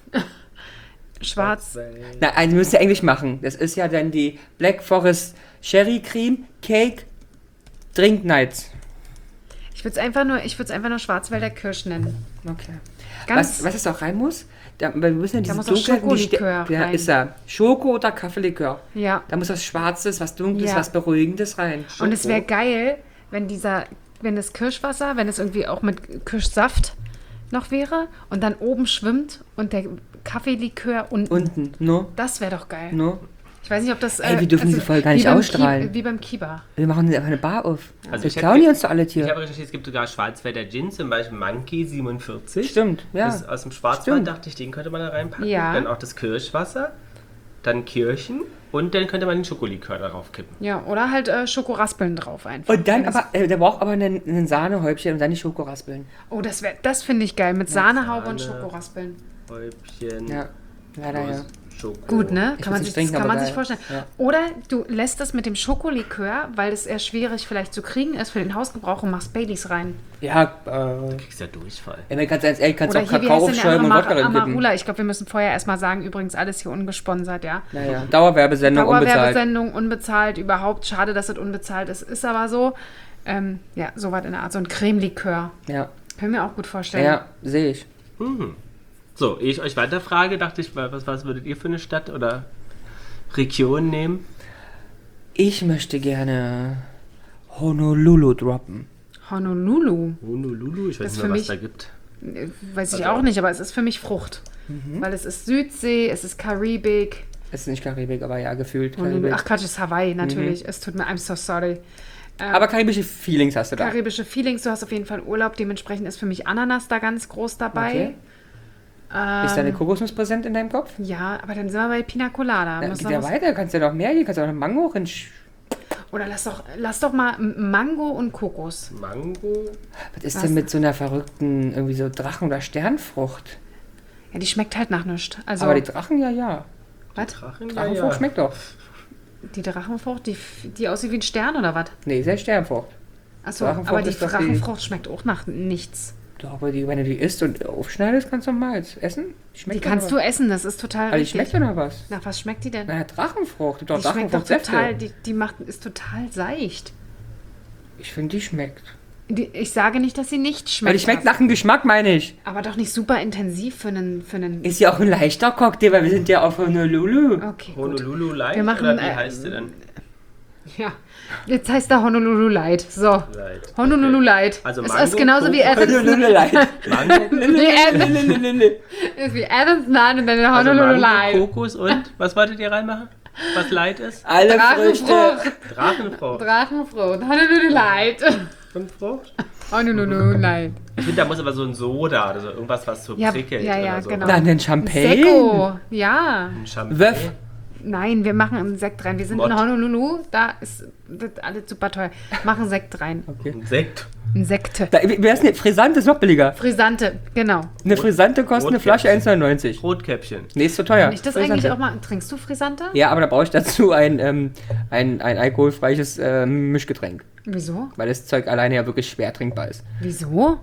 Schwarz. Na, also müsst ihr Englisch machen. Das ist ja dann die Black Forest Sherry Cream Cake Drink Nights. Ich würde es einfach nur, ich würde es einfach nur Schwarzwälder Kirsch nennen. Okay. Ganz, Was, was es auch rein muss? Da, wir müssen ja diese muss auch dunklen- die Ste- Schokolikör Ja, rein. ist da. Schoko oder Kaffeelikör. ja. Da muss was Schwarzes, was Dunkles, Ja. was Beruhigendes rein. Und es wäre geil, wenn dieser, wenn das Kirschwasser, wenn es irgendwie auch mit Kirschsaft noch wäre und dann oben schwimmt und der Kaffeelikör unten. Unten, no, Das wäre doch geil. no. Ich weiß nicht, ob das. Ey, wir dürfen diese Folge gar wie nicht beim ausstrahlen. Ki- wie beim Kiba. Wir machen jetzt einfach eine Bar auf. Also Wir ich hätte klauen die ge- uns doch alle Ich hier. habe recherchiert, es gibt sogar Schwarzwälder Gin, zum Beispiel Monkey siebenundvierzig. Stimmt, ja. Das ist aus dem Schwarzwald, Stimmt. dachte ich, den könnte man da reinpacken. Ja. Dann auch das Kirschwasser, dann Kirchen und dann könnte man den Schokolikör darauf kippen. Ja, oder halt äh, Schokoraspeln drauf einfach. Und dann Wenn es- aber, äh, der braucht aber einen, einen Sahnehäubchen und dann die Schokoraspeln. Oh, das wäre, das finde ich geil. Mit Sahnehaube und Sahne. Schokoraspeln. Häubchen. Ja. Leider ja. Schoko. Gut, ne? Ich Kann man, will's sich, nicht trinken, das kann aber man sich geil. vorstellen. Ja. Oder du lässt das mit dem Schokolikör, weil es eher schwierig vielleicht zu kriegen ist für den Hausgebrauch und machst Baileys rein. Ja, äh... Du kriegst ja Durchfall. Ja, man kannst ehrlich, kannst Oder auch hier, wie Kakao heißt denn der aufschäumen und andere? Wodka Mar- reinkippen. Amarula. Ich glaube, wir müssen vorher erstmal sagen, übrigens alles hier ungesponsert, ja. Naja, Dauerwerbesendung unbezahlt. Dauerwerbesendung, unbezahlt, überhaupt. Schade, dass es unbezahlt ist. Ist aber so. Ähm, ja, sowas in der Art. So ein Cremelikör. Ja, Können wir auch gut vorstellen. ja, sehe ich. Mhm. So, ehe ich euch weiterfrage, dachte ich, was, was würdet ihr für eine Stadt oder Region nehmen? Ich möchte gerne Honolulu droppen. Honolulu. Honolulu, ich weiß Das nicht für mehr, was mich- da gibt. Äh, Weiß ich Also- auch nicht, aber es ist für mich Frucht. Mhm. Weil es ist Südsee, es ist Karibik. Es ist nicht Karibik, aber ja, gefühlt Honolulu. Karibik. Ach Quatsch, es ist Hawaii, Mhm. natürlich. Es tut mir, I'm so sorry. Ähm, Aber karibische Feelings hast du da. Karibische Feelings, du hast auf jeden Fall Urlaub. Dementsprechend ist für mich Ananas da ganz groß dabei. Okay. Ähm, Ist deine Kokosnuss präsent in deinem Kopf? Ja, aber dann sind wir bei Pina Colada. Na, Muss geht noch ja was- weiter, kannst ja noch mehr hier, kannst ja auch eine Mango rein. Oder lass doch, lass doch mal M- Mango und Kokos. Mango? Was ist Was? denn mit so einer verrückten, irgendwie so Drachen- oder Sternfrucht? Ja, die schmeckt halt nach nichts. Also, Aber die Drachen, ja, ja. was? Drachen? Drachenfrucht schmeckt doch. Die Drachenfrucht, die, die aussieht wie ein Stern oder was? Nee, sehr Sternfrucht. Achso, Drachenfrucht aber die ist doch die- Drachenfrucht schmeckt auch nach nichts. Doch, aber die, wenn du die isst und aufschneidest, kannst du mal jetzt essen. Die Schmeckt kannst du essen, das ist total Aber die richtig. schmeckt doch noch was. Nach was schmeckt die denn? Na, Drachenfrucht. Gibt doch Die schmeckt doch Drachenfruchtsäfte. total, die, die macht, ist total seicht. Ich finde, die schmeckt. Die, ich sage nicht, dass sie nicht schmeckt. Weil die schmeckt nach dem Geschmack, meine ich. aber doch nicht super intensiv für einen... Für einen Ist ja auch ein leichter Cocktail, weil wir sind ja auf Honolulu. okay, gut. Honolulu Light? Wir machen, oder wie äh, heißt sie denn? Ja, jetzt heißt da Honolulu Light. So, Light. Honolulu Okay. Light. Also es Mango, ist genauso wie Kokos- Athens. Honolulu Light. Mango, wie Athens, ist wie Athens Nine und dann also Honolulu Mango, Light. Kokos und was wolltet ihr reinmachen? Was Light ist? Alle Früchte. Drachenfrucht. Drachenfrucht. Drachenfrucht. Honolulu Light. Und Frucht? Honolulu Light. Ich finde, da muss aber so ein Soda oder so irgendwas, was so Ja, prickelt. ja, ja, oder so. genau. Dann den Champagne. Sekko. Ja. Ein Champagner. Wöff. Nein, wir machen einen Sekt rein. Wir sind Mott. in Honolulu. Da ist das alles super teuer. Machen Sekt rein. Ein Sekt. Ein Sekte. Da, wer ist eine Frisante? Ist noch billiger. Frisante, genau. Eine Frisante kostet eine Flasche eins neunundneunzig. Rotkäppchen. Nee, ist zu teuer. Kann ich das Frisante. eigentlich auch mal... Trinkst du Frisante? Ja, aber da brauche ich dazu ein, ähm, ein, ein alkoholfreies äh, Mischgetränk. Wieso? Weil das Zeug alleine ja wirklich schwer trinkbar ist. Wieso?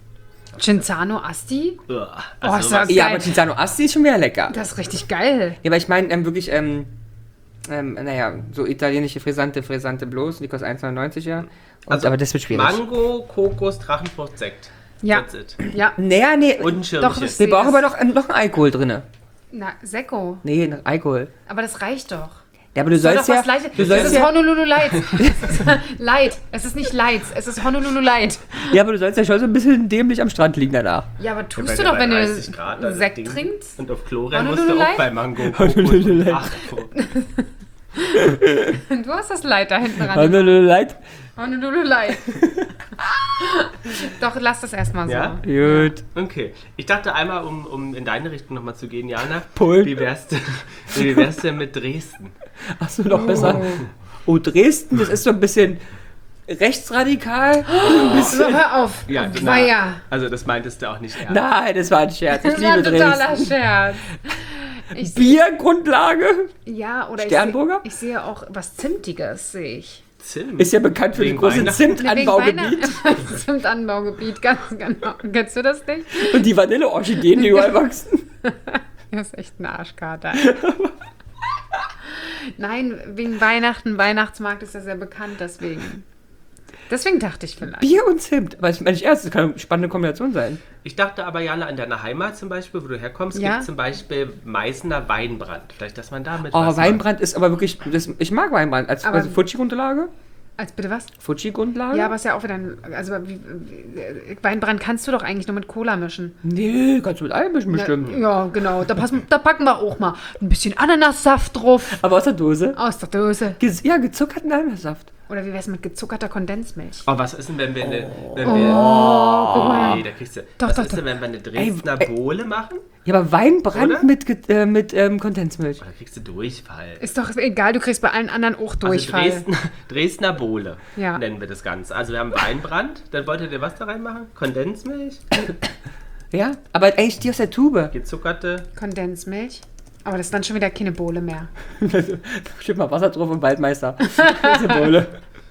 Cinzano Asti? Uah, Oh, Also ist sowas- das- Ja, Geil. aber Cinzano Asti ist schon wieder lecker. Das ist richtig geil. Ja, aber ich meine ähm, wirklich, ähm, ähm, naja, so italienische Frisante, Frisante bloß, die kostet eins neunundneunzig ja. Und, Also aber das wird schwierig. Mango, Kokos, Drachenfrucht, Sekt. Ja. That's it. Ja. Naja, nee, Und ein Doch, Schirmchen. das- wir brauchen das- aber noch, ähm, noch einen Alkohol drin. Na, Sekko. Nee, einen Alkohol. Aber das reicht doch. Ja, aber du Soll sollst doch ja... was Leichtes. Du Es sollst ist ja, Honolulu Light. Es ist Light. Es ist nicht Lights. Es ist Honolulu Light. ja, aber du sollst ja schon so ein bisschen dämlich am Strand liegen danach. Ja, aber tust Wenn du der doch, bei wenn du dreißig Grad da das Sekt Ding- trinkst. Und auf Klo rennen Honolulu musst du auch Light? bei Mango, Kokos Honolulu und Light. Drachenfrucht. Du hast das Light da hinten dran. Honolulu Light. Honolulu Light. Doch, lass das erstmal so. Ja? Gut. Okay. Ich dachte einmal, um, um in deine Richtung nochmal zu gehen, Jana. Polen. Wie wär's denn, wie wär's denn mit Dresden? Achso, noch besser. Oh, Dresden, das ist so ein bisschen rechtsradikal. So, hör auf. Ja, Na, na, ja. Also das meintest du auch nicht ernst. Nein, das war ein Scherz. Ich Das war liebe ein totaler Dresden. Scherz. Ich seh- Biergrundlage ja, oder Sternburger? Ich, seh, ich sehe auch was Zimtiges, sehe ich. Zimt. ist ja bekannt für Wegen das große Weihnachten. Zimtanbaugebiet Weihnachten- Zimtanbaugebiet, ganz genau. Kennst du das nicht? und die Vanilleorchideen, die überall wachsen. Das ist echt ein Arschkater. Nein, wegen Weihnachten, Weihnachtsmarkt ist ja sehr bekannt, deswegen. Deswegen dachte ich vielleicht. Bier und Zimt. Aber das meine ich ernst, das kann eine spannende Kombination sein. Ich dachte aber, Jana, in deiner Heimat zum Beispiel, wo du herkommst, Ja. gibt es zum Beispiel Meißner Weinbrand. Vielleicht, dass man damit Oh, was Weinbrand ist aber wirklich, das, ich mag Weinbrand. Als, Aber- also Fuji-Grundlage? Als bitte was? Fuji-Grundlage? Ja, aber ist ja auch wieder ein. Also, wie, wie, Weinbrand kannst du doch eigentlich nur mit Cola mischen. Nee, kannst du mit allem mischen bestimmt. Ja, ja, genau. Da, passen, da packen wir auch mal ein bisschen Ananassaft drauf. Aber aus der Dose? Aus der Dose. Ge ja, gezuckerten Ananassaft. Oder wie wär's mit gezuckerter Kondensmilch? Oh, was ist denn, wenn wir eine. Wenn Oh, wir, guck mal. nee, da kriegst du. Doch, was doch, ist doch. denn, wenn wir eine Dresdner Ey, Bohle machen? Ja, aber Weinbrand Oder? mit, Ge- äh, mit ähm, Kondensmilch. Da kriegst du Durchfall. Ist doch egal, du kriegst bei allen anderen auch Durchfall. Also Dresden, Dresdner Bohle Ja. nennen wir das Ganze. Also wir haben Weinbrand, dann wolltet ihr was da reinmachen? Kondensmilch, Ja, aber eigentlich die aus der Tube. gezuckerte. Kondensmilch. Aber das ist dann schon wieder keine Bohle mehr. Steht mal Wasser drauf und Waldmeister. Diese Bohle.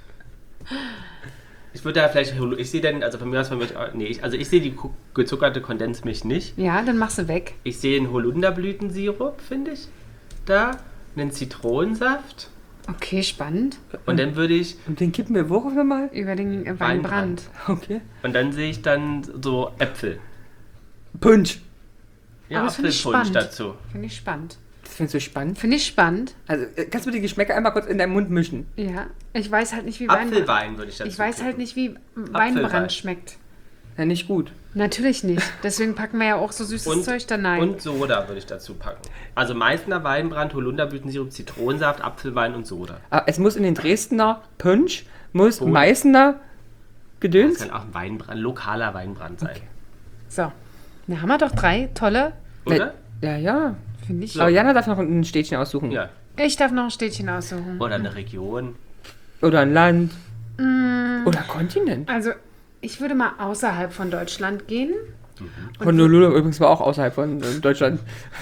Ich würde da vielleicht, ich sehe dann, also von mir aus, von mir, nee, ich, also ich sehe die gezuckerte Kondensmilch nicht. Ja, dann machst du weg. Ich sehe einen Holunderblütensirup, finde ich, da, einen Zitronensaft Okay, spannend. und dann würde ich, Und den kippen wir worauf nochmal? Über den äh, Weinbrand. Weinbrand. Okay. und dann sehe ich dann so Äpfel. Punsch. Ja, Aber das finde ich Apfelpunsch spannend. dazu. Finde ich spannend. Das findest du spannend? Finde ich spannend. Also, äh, kannst du die Geschmäcker einmal kurz in deinen Mund mischen? Ja. Ich weiß halt nicht, wie Weinbrand... Apfelwein würde ich dazu Ich weiß halt kippen. nicht, wie Apfelwein. Weinbrand schmeckt. Ja, nicht gut. Natürlich nicht. Deswegen packen wir ja auch so süßes Und, Zeug da rein. und Soda würde ich dazu packen. Also Meißner Weinbrand, Holunderblütensirup, Zitronensaft, Apfelwein und Soda. Aber es muss in den Dresdner Punsch, muss Bohle. Meißner Das Gedöns. kann auch ein Weinbrand, lokaler Weinbrand sein. So. Da haben wir doch drei tolle. Oder? Ja, ja. Finde ich. Aber Jana darf noch ein Städtchen aussuchen. Ja. Ich darf noch ein Städtchen aussuchen. Oder eine Region. Oder ein Land. Mm. Oder Kontinent. Also, ich würde mal außerhalb von Deutschland gehen. Honolulu übrigens war auch außerhalb von äh, Deutschland.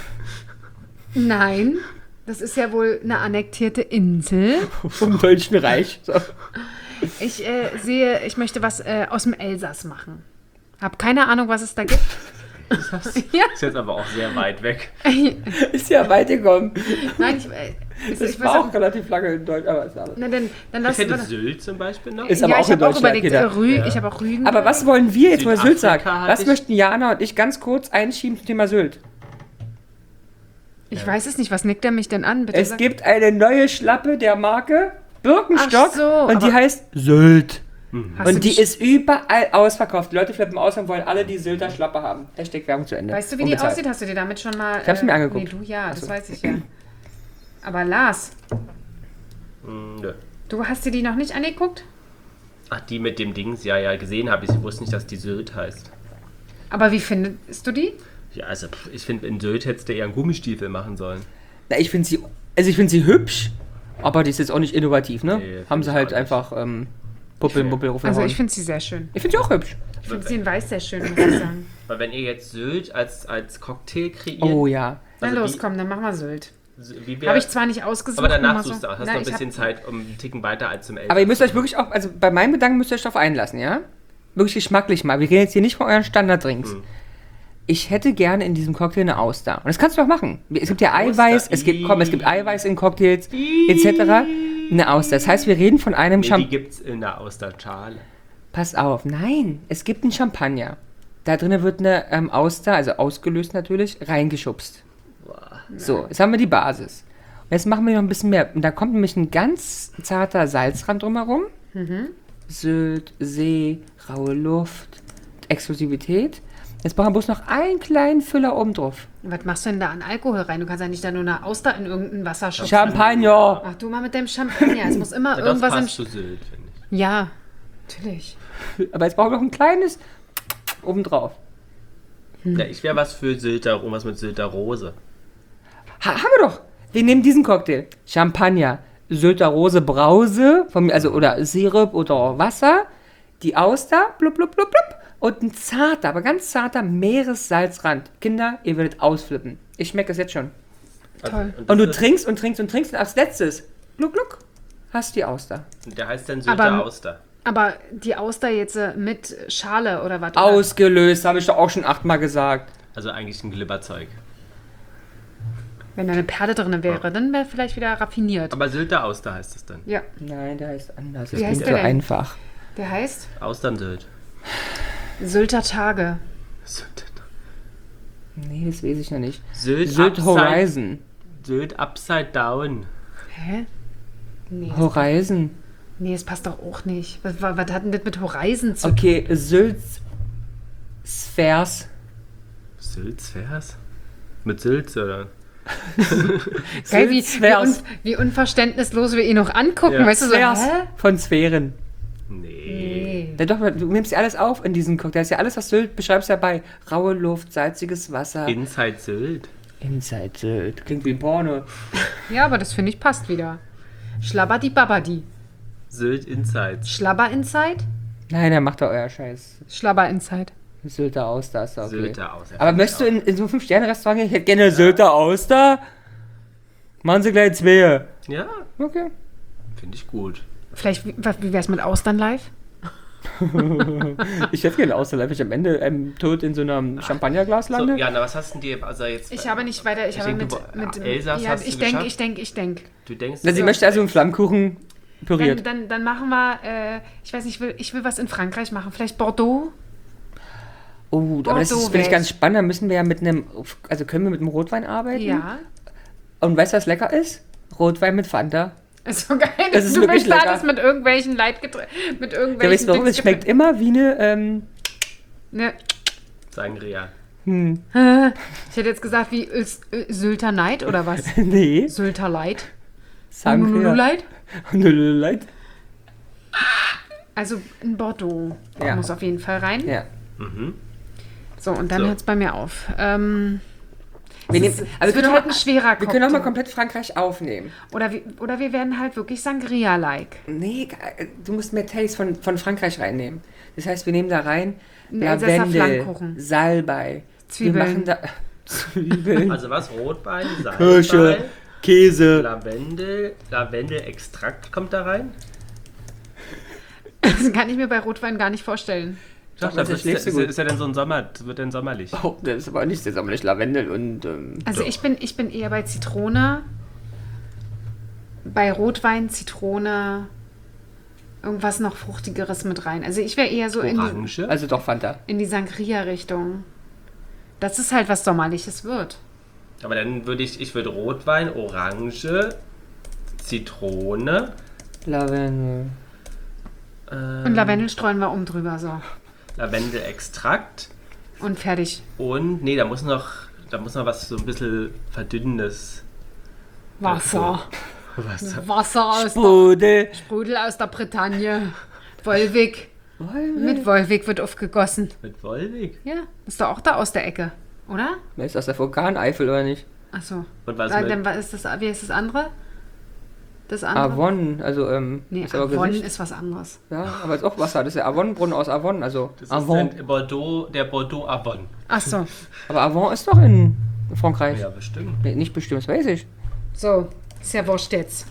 Nein. Das ist ja wohl eine annektierte Insel. Vom Deutschen Reich. So. Ich äh, sehe, ich möchte was äh, aus dem Elsass machen. Hab keine Ahnung, was es da gibt. Ja. Ist jetzt aber auch sehr weit weg. Ist ja weit gekommen. Nein, ich, äh, ich, Ich ich war weiß auch relativ lange in Deutschland. Aber, ist alles. Na, dann, dann Ich lass hätte uns. Sylt zum Beispiel noch. Ist aber Ja, auch ich in habe auch Deutschland. überlegt, äh, Jeder. Rü Ja. ich habe auch Rügen. Aber was wollen wir jetzt, wo Sylt sagt? Südafrika Was hatte ich- möchten Jana und ich ganz kurz einschieben zum Thema Sylt? Ich weiß es nicht, was nickt er mich denn an? Bitte Es sag- gibt eine neue Schlappe der Marke Birkenstock Ach so, und die aber- heißt Sylt. Hast du Und die die- ist überall ausverkauft. Die Leute flippen aus und wollen alle die Sylter Schlappe haben. Hashtag Werbung zu Ende. Weißt du, wie die Unbezahlt. aussieht? Hast du dir damit schon mal. Ich hab's mir angeguckt. Nee, du ja, Ach das so. weiß ich ja. Aber Lars, Hm, nö. du hast dir die noch nicht angeguckt? Ach, die mit dem Dings, ja, ja, gesehen habe ich. Ich wusste nicht, dass die Sylt heißt. Aber wie findest du die? Ja, also pff, ich finde, in Sylt hättest du eher einen Gummistiefel machen sollen. Na, ich finde sie, also ich finde sie hübsch, aber die ist jetzt auch nicht innovativ, ne? Nee, Haben find sie ich halt auch nicht. einfach ähm, Puppel, Puppel, Ruffel. Also ich finde sie sehr schön. ich finde sie auch hübsch. Ich finde sie in weiß sehr schön, muss ich sagen. Weil wenn ihr jetzt Sylt als, als Cocktail kreiert, Oh ja. Na Also los, wie- komm, dann machen wir Sylt. wie wär, Habe ich zwar nicht ausgesucht. aber danach nur mal suchst du auch. Hast Na, noch ein ich bisschen hab- Zeit, um einen Ticken weiter als zum Elf. Aber ihr müsst euch wirklich auch, also bei meinen Gedanken müsst ihr euch darauf einlassen, ja? Wirklich geschmacklich mal. Wir reden jetzt hier nicht von euren Standarddrinks. Mhm. Ich hätte gerne in diesem Cocktail eine Auster. Und das kannst du auch machen. Es gibt ja Auster, Eiweiß, es gibt, komm, es gibt Eiweiß in Cocktails, et cetera. Eine Auster. Das heißt, wir reden von einem nee, die Champagner. gibt's in der Austernschale. Pass auf, nein, es gibt einen Champagner. Da drinnen wird eine ähm, Auster, also ausgelöst natürlich, reingeschubst. So, jetzt haben wir die Basis. Und jetzt machen wir noch ein bisschen mehr. Und da kommt nämlich ein ganz zarter Salzrand drumherum. Sylt, See, raue Luft, Exklusivität. Jetzt brauchen wir bloß noch einen kleinen Füller oben drauf. Was machst du denn da an Alkohol rein? Du kannst ja nicht da nur eine Auster in irgendein Wasser schubsen. Champagner! Ach du mal mit dem Champagner. Es muss immer Ja, das irgendwas passt in. zu Sylt, finde ich. Ja, natürlich. Aber jetzt brauchen wir noch ein kleines oben drauf. Ja, ich wäre was für Sylter, irgendwas mit Sylter Rose. Ha, haben wir doch. Wir nehmen diesen Cocktail. Champagner, Sylter Rose Brause, von mir, also oder Sirup oder Wasser, die Auster, blub, blub, blub, blub, und ein zarter, aber ganz zarter Meeressalzrand. Kinder, ihr werdet ausflippen. Ich schmecke es jetzt schon. Toll. das Und du ist- trinkst und trinkst und trinkst und als letztes, gluck, gluck, hast die Auster. Der heißt dann Sylter Aber- Auster. Aber die Auster jetzt äh, mit Schale oder was? oder? Ausgelöst, habe ich doch auch schon achtmal gesagt. Also eigentlich ein Glibberzeug. Wenn da eine Perle drin wäre, dann wäre vielleicht wieder raffiniert. Aber Sylter Auster heißt es dann. Ja, Nein, der heißt anders. Das Wie heißt klingt der so denn? einfach. der heißt Austernsylt. Sylter Tage. Sylt. Nee, das weiß ich noch nicht. Sylt, Sylt upside, Horizon. Sylt Upside Down. Hä? Nee, Horizon. nee, es passt doch auch nicht. Was, was, was hat denn das mit Horizon zu tun? Okay, Sylt Sphärs. Syltsvers? Mit Sylts, oder? Geil, wie, wie, Sphärs. un, wie unverständnislos wir ihn noch angucken. Ja. Weißt du so, Sphärs hä? von Sphären. Nee. Nee. Ja, doch, du nimmst ja alles auf in diesem Cocktail. Da ist ja alles, was Sylt beschreibst, dabei. Raue Luft, salziges Wasser. Inside Sylt. Inside Sylt. Klingt wie ein Porno. Ja, aber das finde ich passt wieder. Schlabbadi Babadi. Sylt Insides. Schlabber Inside? Nein, dann macht er euer Scheiß. Schlabber Inside. Sylter Auster ist doch okay. Sylter Auster. Aber möchtest du in, in so einem Fünf-Sterne-Restaurant gehen? Ich hätte gerne Sylter Auster. Machen Sie gleich zwei. Ja, Okay. finde ich gut. Vielleicht, wie, wie wär's mit Austern live? Ich hätte gerne Austern live, ich am Ende ähm, tot in so einem Champagnerglas So, lande. Jana, was hast denn dir, also jetzt... Ich habe nicht weiter, ich, Ich habe denke, mit, du- mit Elsass ja, hast du ich denke, geschafft. ich denke, ich denke. Du denkst... Na, sie ja, möchte also einen Flammkuchen Dann, püriert. dann, dann machen wir, äh, ich weiß nicht, ich will, ich will was in Frankreich machen. Vielleicht Bordeaux? Oh, aber das ist, Bordeaux finde ich, Welt. ganz spannend. Da müssen wir ja mit einem, also können wir mit einem Rotwein arbeiten? Ja. Und weißt du, was lecker ist? Rotwein mit Fanta. Ist so geil. Das ist du wirklich startest lecker. mit irgendwelchen Leitgetränken, mit Ja, irgendwelchen weißt du warum? Es Dings- schmeckt immer wie eine, ähm, Ne. Sangria. hm, Ich hätte jetzt gesagt, wie Öl- Öl- Sylter Neid oder was? nee, Sylter Light? Sangria. Light? Light. Also in Bordeaux Ja. muss auf jeden Fall rein. Ja. Mhm. So, und dann So. hört es bei mir auf. Ähm, Wir es nehmen, ist- also es wir wird können, halt auch, ein schwerer wir können auch mal Cocktail. komplett Frankreich aufnehmen. Oder, wir, oder wir werden halt wirklich Sangria-like. Nee, ge- du musst mehr Taste von, von Frankreich reinnehmen. Das heißt, wir nehmen da rein Ein Elsässer Lavendel, Flammkuchen. Salbei. Zwiebeln. Wir machen da Zwiebeln, Also was? Rotwein, Kirsche, Salbei, Käse. Lavendel, Lavendelextrakt kommt da rein. Das kann ich mir bei Rotwein gar nicht vorstellen. Doch, Doch, das das ist, schläfst ist, du ist, gut. ja dann so ein Sommer, das wird dann sommerlich. Oh, das ist aber nicht sehr sommerlich. Lavendel und... Ähm, Also Doch. ich bin, ich bin eher bei Zitrone, bei Rotwein, Zitrone, irgendwas noch Fruchtigeres mit rein. Also ich wäre eher so in die, Orange. also doch Fanta. in die Sangria-Richtung. Das ist halt was Sommerliches wird. Aber dann würde ich, ich würde Rotwein, Orange, Zitrone, Lavendel. ähm, Und Lavendel streuen wir um drüber, so. Lavendelextrakt Und fertig. und, nee, da muss noch, da muss noch was so ein bisschen verdünnendes Wasser. Wasser. Wasser aus der Sprudel. Sprudel aus der Bretagne. Wolwig. Mit Wolwig wird aufgegossen. Mit Wolwig. Ja, ist doch auch da aus der Ecke, oder? Wer ist das, der Vulkaneifel oder nicht? Achso. Und was Dann, mit, dann was ist das, wie ist das andere? Das andere? Avon, also ähm, Nee, ist aber Avon Gesicht. ist was anderes. Ja, aber ist auch Wasser. Das ist der Avon-Brunnen aus Avon, also das ist Avon. ein Bordeaux, der Bordeaux Avon. Achso. Aber Avon ist doch in Frankreich. Ja, bestimmt. Nee, nicht bestimmt, das weiß ich. So, ist ja wurscht jetzt.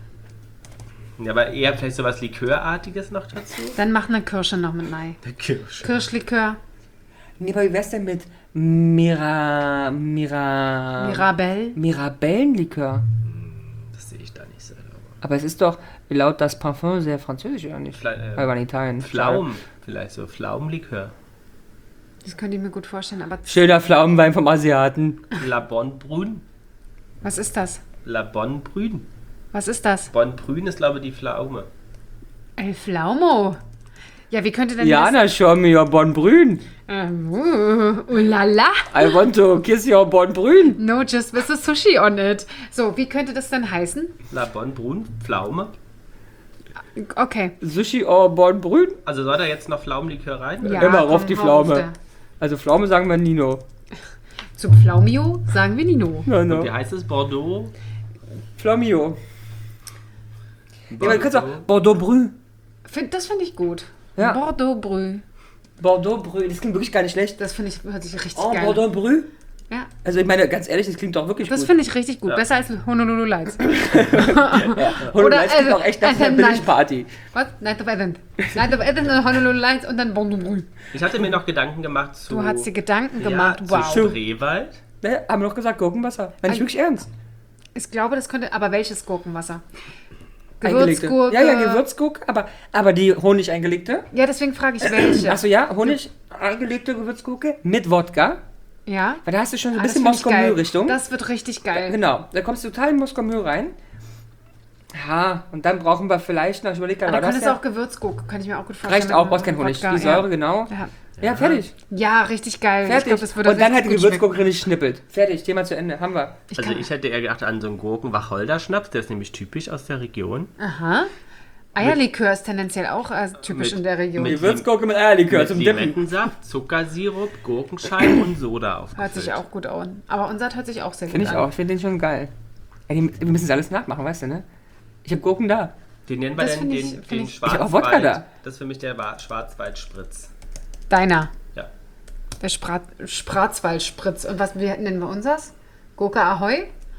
Ja, aber eher vielleicht so was Likörartiges noch dazu. Dann mach eine Kirsche noch mit rein. Der Kirsche. Kirschlikör, Nee, aber wie wär's denn mit Mira... Mira... Mirabelle. Mirabellenlikör? Das sehe ich da nicht so. Aber es ist doch laut das Parfum sehr französisch, oder nicht? Vielleicht, äh, Weil wir in Italien. Pflaumen, vielleicht so Pflaumenlikör. Das könnte ich mir gut vorstellen, aber Schöner Pflaumenwein vom Asiaten. La Bonne Brune. was ist das? La Bonne Brune. Was ist das? Bonne Brune ist, glaube ich, die Pflaume. El Flaumo. Ja, wie könnte denn Jana, show me your Bon Brune. das... Ähm, uh, uh, la la. I want to kiss your Bon Brune. No, just with the sushi on it. So, wie könnte das denn heißen? La Bonne Brune, Pflaume. Okay. Sushi or Bon Brune? Also soll da jetzt noch Pflaumenlikör rein? Ja, Immer rauf komm, die hau Pflaume. da. Also Pflaume sagen wir Nino. Zu Pflaumio sagen wir Nino. No, Und wie no. heißt es? Bordeaux? Pflaumio. Ja, man kann Bordeaux. auch Bordeaux Brü. Find, das finde ich gut. Ja. Bordeaux Brü. Bordeaux Brü, das klingt wirklich gar nicht schlecht. Das finde ich, hört sich richtig Oh, geil an. Bordeaux Brü. Ja, Also ich meine, ganz ehrlich, das klingt doch wirklich das gut. finde ich richtig gut. Ja. Besser als Honolulu Lights. Und Oder, das klingt also, auch echt nach einer also, Billigparty. Was? Night of Eden. Night of Eden und Honolulu Lights und dann Bordeaux Brü. Ich hatte mir noch Gedanken gemacht zu... Du hast dir Gedanken ja, gemacht. zu Wow. Spreewald. Ne, haben wir doch gesagt, Gurkenwasser. Wenn ich Ein- wirklich ernst. Ich glaube, das könnte... Aber welches Gurkenwasser? Eingelegte. Gewürzgurke. Ja, ja, Gewürzgurke, aber, aber die Honig eingelegte. Ja, deswegen frage ich, welche. Achso, ja, Honig eingelegte Gewürzgurke mit Wodka. Ja? Weil da hast du schon so ein Ah, das bisschen find ich geil. Moskau-Mühl-Richtung. Das wird richtig geil. Genau, da kommst du total in Moskau-Mühl rein. Ja, und dann brauchen wir vielleicht noch, ich überlege Aber gerade, da was könnte es das auch Gewürzgurke, kann ich mir auch gut ja, vorstellen. reicht mit auch, einem brauchst kein Honig. Wodka, Die Säure, ja. genau. Ja. Ja, fertig. Ja, richtig geil. Fertig. Ich glaube, das würde und dann halt die richtig gut Gewürzgurke richtig schnippelt. Fertig, Thema zu Ende, haben wir. Ich Also kann- ich hätte eher gedacht an so einen Gurken-Wacholder-Schnaps, der ist nämlich typisch aus der Region. Aha. Eierlikör ist tendenziell auch äh, typisch Mit- in der Region. mit- Gewürzgurke mit Eierlikör Mit zum Dippen. Limettensaft, Zuckersirup, Gurkenscheiben und Soda aufgefüllt. Hört sich auch gut an. Aber unser hört sich auch sehr gut Finde ich an. auch, ich finde den schon geil. Ey, die- wir müssen das alles nachmachen, weißt du, ne? Ich habe Gurken da. Den nennen wir Das denn find ich- den, find den ich- Ich hab auch Schwarzwald. Wodka da. Das ist für mich der Wa- Schwarzwaldspritz. Deiner. Ja. Der Sprat Spratzwaldspritz. Und was wir nennen wir unseres? Gurke Ahoi?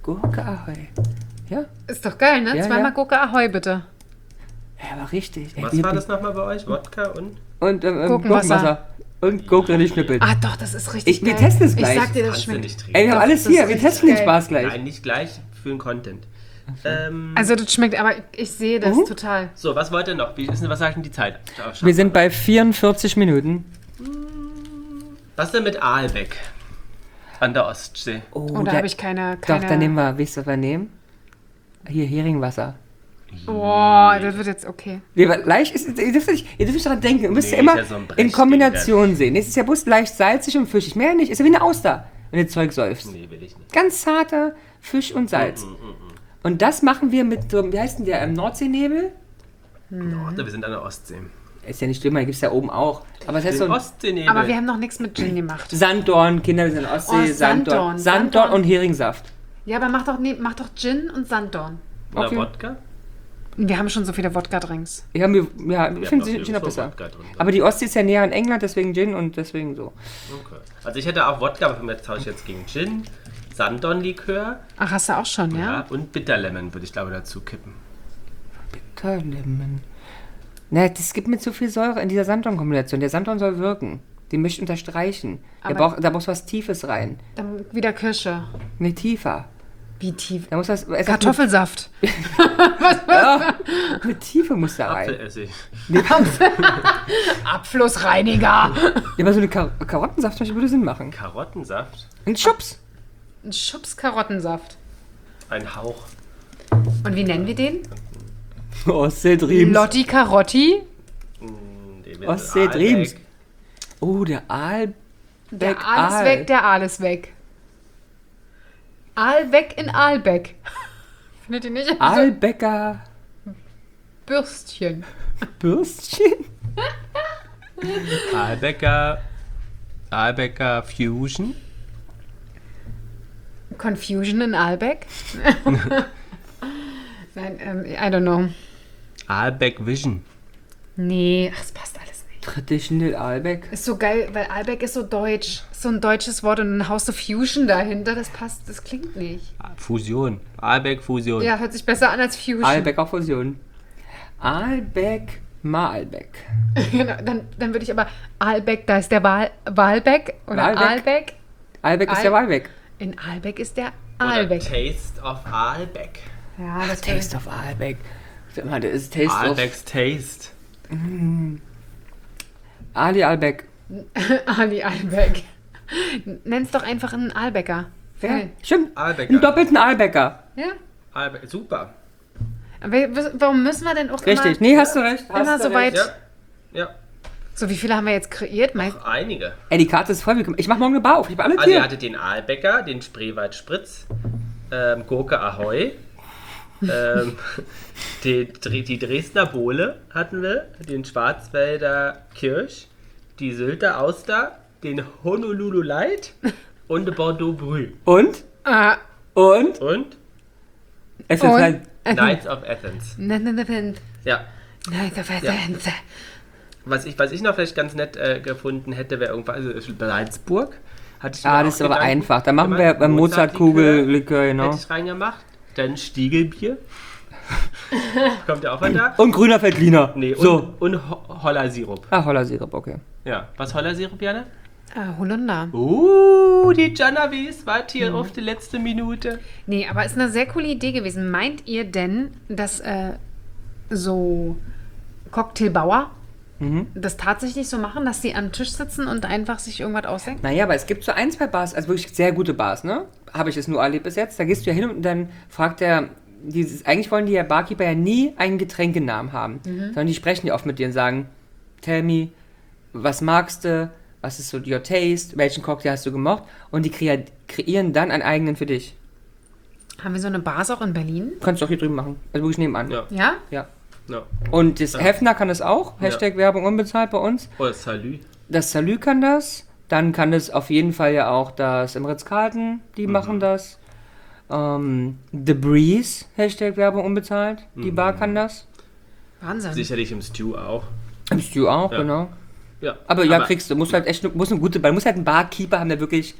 Gurke Ahoi. Ja? Ist doch geil, ne? Ja, Zweimal ja. Gurke Ahoi, bitte. Ja, aber richtig. Ey, Was wir- war das nochmal bei euch? Wodka und? Und ähm, ähm, Gurkenwasser. Gurkenwasser. Und Gurke nicht schnippeln. Ah, doch, das ist richtig Ich- wir geil. testen es gleich. Ich sag dir, das Kannst du schmeckt. nicht trinken. Ey, wir haben Doch, alles das hier. ist Wir richtig testen den geil. Spaß gleich. Nein, nicht gleich für den Content. Ähm, Also, das schmeckt, aber ich sehe das Mhm. total. so, was wollt ihr noch? Wie ist denn, was sagt denn die Zeit? Schau, schau Wir sind mal. bei vierundvierzig Minuten. Was denn mit Aalbeck? An der Ostsee. Oh, Oh, da der- habe ich keine, Doch, keine... dann nehmen wir, willst du was wir nehmen? Hier, Heringwasser. Boah, das wird jetzt okay. Nee, aber leicht ist, ihr dürft nicht, ihr dürft nicht daran denken. Ihr müsst Nee, ja immer ist ja so ein in Brechding Kombination sehen. Es ist ja bloß leicht salzig und fischig. Mehr nicht. Ist ja wie eine Auster, wenn ihr Zeug säufst. Nee, will ich nicht. Ganz zarter Fisch und Salz. Und das machen wir mit so, wie heißt denn der, ähm, Nordseenebel? Oh, wir sind an der Ostsee. Ist ja nicht schlimm, gibt es ja oben auch. Aber es heißt so Den ein Ostseenebel. Aber wir haben noch nichts mit Gin gemacht. Sanddorn, Kinder, wir sind in der Ostsee, Oh, Sanddorn. Sanddorn, Sanddorn Sanddorn. und Heringsaft. Ja, aber mach doch, nee, mach doch Gin und Sanddorn. Oder okay. Wodka? Wir haben schon so viele Wodka-Drinks. Ja, wir, ja, ich Wir finde haben Gin noch Gin noch nirgendwo besser. Wodka drin. Aber die Ostsee ist ja näher an England, deswegen Gin und deswegen so. Okay. Also ich hätte auch Wodka, aber vielleicht tausche ich jetzt gegen Gin, Sanddorn-Likör, Ach, hast du auch schon, ja? ja, und Bitterlemon würde ich glaube dazu kippen. Bitterlemon. Ne, das gibt mir zu viel Säure in dieser Sanddorn-Kombination. Der Sanddorn soll wirken. Den möchte ich unterstreichen. Der Aber- braucht, da muss was Tiefes rein. Dann wieder Kirsche. Ne, tiefer. Wie tief? Da muss was, es hat Kartoffelsaft. Mit, ja, mit Tiefe muss da rein. Apfelessig. Abflussreiniger. Ja, aber so eine Kar Karottensaft zum Beispiel würde Sinn machen. Karottensaft, Ein Schubs. Ein Schubs Karottensaft. ein Hauch. Und wie nennen wir den? Ostsee-Dreams. Lotti Karotti. Hm, den mit Ostsee-Dreams. Aalbeck. Oh, der Aal. Der Beck, Aal ist Aal. weg, der Aal ist weg. Aal weg in Aalbeck. Findet ihr nicht? Aalbecker Bürstchen. Bürstchen? Aalbecker, Aalbecker Fusion. Confusion in Aalbeck? Nein, ähm, I don't know. Aalbeck Vision. Nee, ach, es passt alles nicht. Traditional Aalbeck. Ist so geil, weil Aalbeck ist so deutsch. Ist so ein deutsches Wort und dann haust du Fusion dahinter. Das passt, das klingt nicht. Fusion. Aalbeck Fusion. Ja, hört sich besser an als Fusion. Aalbecker Fusion. Aalbeck, Maalbeck. Genau, dann, dann würde ich aber Aalbeck, da ist der Wahl, Wahlbeck oder Waalbeck. Aalbeck. Aalbeck ist Aal- der Waalbeck. In Aalbeck ist der Oder Aalbeck. Taste of Aalbeck. Ja, das Taste of Aalbeck. Sag mal, das ist Taste Aalbecks Taste. of... Ali Aalbeck. Ali Aalbeck. Nenn's doch einfach einen Aalbecker. Ja, Geil. stimmt. Aalbecker. Einen doppelten Aalbecker. Ja? Aalbeck. Super. Aber warum müssen wir denn auch Richtig. immer, Nee, hast du recht. Hast immer du so recht. weit... Ja. Ja. So, wie viele haben wir jetzt kreiert? Mein, Einige. Ey, die Karte ist voll. Ich mach morgen eine Bar auf. Ich hab alle Also ihr hier. hattet den Aalbecker, den Spreewald Spritz, ähm, Gurke Ahoi, ähm, die, die Dresdner Bohle hatten wir, den Schwarzwälder Kirsch, die Sylter Auster, den Honolulu Light und den Bordeaux Brü. Und? ah, Und? Und Es ist Und? halt... Knights of Athens. nein, nein, nein, Ja. nein, nein. Was ich, was ich noch vielleicht ganz nett äh, gefunden hätte, wäre irgendwas, also Salzburg. Hatte ich mir Ah, auch das ist aber Gedanken einfach. Da machen gemacht. wir beim Mozartkugel-Likör, genau. Hätte ich reingemacht. Dann Stiegelbier. Kommt ja auch von da. Und grüner Veltliner. Nee, und, so. und Ho- Hollersirup. Ah, Hollersirup, okay. Ja. Was Hollersirup, Jana? Ah, Holunder. Uh, die Janavis war hier auf die letzte Minute. Nee, aber ist eine sehr coole Idee gewesen. Meint ihr denn, dass äh, so Cocktailbauer Mhm. das tatsächlich so machen, dass sie am Tisch sitzen und einfach sich irgendwas ausdenken? Naja, aber es gibt so ein, zwei Bars, also wirklich sehr gute Bars, ne? Habe ich es nur erlebt bis jetzt. Da gehst du ja hin und dann fragt der, dieses, eigentlich wollen die ja Barkeeper ja nie einen Getränkenamen haben, sondern die sprechen ja oft mit dir und sagen, tell me, was magst du, was ist so your taste, welchen Cocktail hast du gemocht und die kreier, kreieren dann einen eigenen für dich. Haben wir so eine Bars auch in Berlin? Kannst du auch hier drüben machen, also wirklich nebenan. Ja. Ja? Ja. Ja. Und das Ja. Hefner kann das auch, Hashtag Werbung unbezahlt bei uns. Oh, Salü. Das Salü kann das. Dann kann das auf jeden Fall ja auch das im Ritz-Carlton, die machen das. Ähm, The Breeze, Hashtag Werbung unbezahlt, die Bar kann das. Wahnsinn. Sicherlich im Stew auch. Im Stew auch, Ja. genau. Ja. Aber ja, kriegst du, musst halt echt, muss eine gute Bar, muss halt einen Barkeeper haben, der wirklich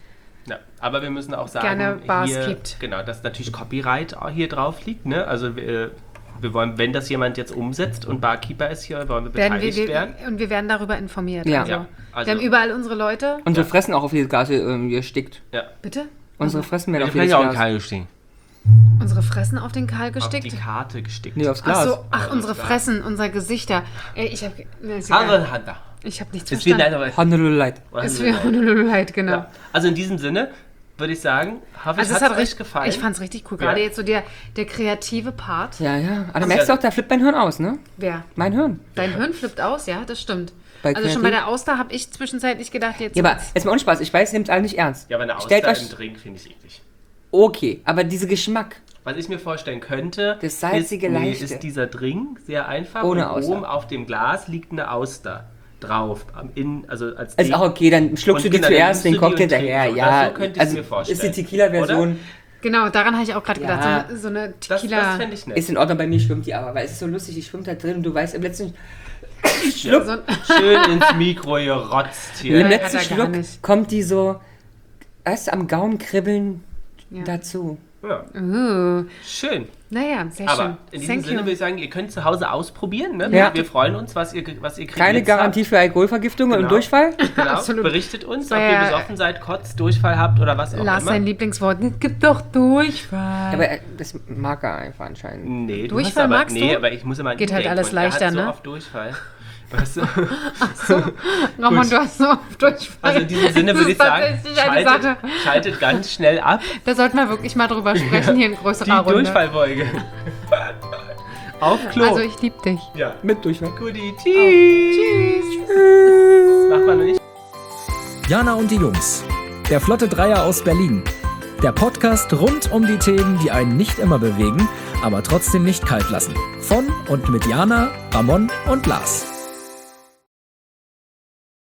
Ja, aber wir müssen auch sagen, gerne Bars hier, gibt. Genau, dass natürlich Copyright hier drauf liegt. Ne? Also wir, wir wollen, wenn das jemand jetzt umsetzt und Barkeeper ist hier, wollen wir Werden beteiligt wir, wir, werden. und wir werden darüber informiert. Ja. Also, Ja, also- wir haben überall unsere Leute. Unsere Fressen auch auf jedes Glas ähm, gestickt. Ja. Bitte? Unsere Fressen werden Wir auf jedes vielleicht auch Glas. in Kal gestickt. Unsere Fressen auf den Karl Auf die gestickt? Karte gestickt. Nee, aufs Ach Glas. so, ach, Ja, unsere klar. Fressen, unsere Gesichter. Ey, ich habe ich hab Andere Hand da. nichts Ist wie verstanden. leider Honolulu. Es wäre leid, genau. Ja. Also in diesem Sinne würde ich sagen, hoffe, Also es es hat hat euch richtig gefallen. Ich fand es richtig cool. Gerade Ja. jetzt so der, der kreative Part. Ja, ja. Aber da merkst du auch, da flippt mein Hirn aus, ne? Wer? Mein Hirn. Dein Hirn flippt aus, ja, das stimmt. Bei also schon Kreativ- bei der Auster habe ich zwischenzeitlich gedacht, jetzt. Ja, aber jetzt mal ohne Spaß. Ich weiß, ihr nehmt alle nicht ernst. Ja, aber eine Stellt Auster euch- im Drink finde ich eklig. Okay, aber dieser Geschmack. Was ich mir vorstellen könnte, Das salzige ist, nee, Leichte. ist dieser Drink sehr einfach. Ohne und Auster. oben auf dem Glas liegt eine Auster drauf. Am In, also als Ist Ding. auch okay, dann schluckst Und du dir genau, dann zuerst den nimmst du die Cocktail und trinkst daher. so. Ja, Das so könnte ich's also mir vorstellen. ist die Tequila-Version. Genau, daran habe ich auch gerade Ja. gedacht. So, so eine Das, das Tequila. fände ich nett. Ist in Ordnung, bei mir schwimmt die aber, weil es ist so lustig, ich schwimme da drin und du weißt im letzten Ja. so ein, Schön ins Mikro gerotzt Im hier. Nein, letzten hat er gar Schluck nicht. kommt die so, weißt du, am Gaumen kribbeln Ja. dazu. Ja. uh, Schön. naja, sehr Aber schön. in diesem Thank Sinne you. würde ich sagen, ihr könnt zu Hause ausprobieren. Ne? Ja. Wir freuen uns, was ihr, was ihr kriegt. Keine Garantie für Alkoholvergiftung Genau. und Durchfall. Genau. Absolut. Berichtet uns, So, ob ihr ja. besoffen seid, kotzt, Durchfall habt oder was auch Lars, immer. sein Lieblingswort. Es gibt doch Durchfall. Aber äh, das mag er einfach anscheinend. Nee, du Durchfall hast aber, magst nee, du? aber ich muss immer an Geht ihn halt denken alles und er leichter, hat so ne? oft Durchfall. Weißt du? Ramon, Gut. du hast so oft Durchfall. Also in diesem Sinne Das würde ist ich sagen, tatsächlich eine schaltet, Sache. schaltet ganz schnell ab. Da sollten wir wirklich mal drüber sprechen, hier in größerer Die Runde. Durchfallfolge. Auf Klo. Also ich liebe dich. ja. Mit Durchfall. Guti, tschüss. Tschüss. Macht man noch nicht. Jana und die Jungs. Der Flotte Dreier aus Berlin. Der Podcast rund um die Themen, die einen nicht immer bewegen, aber trotzdem nicht kalt lassen. Von und mit Jana, Ramon und Lars.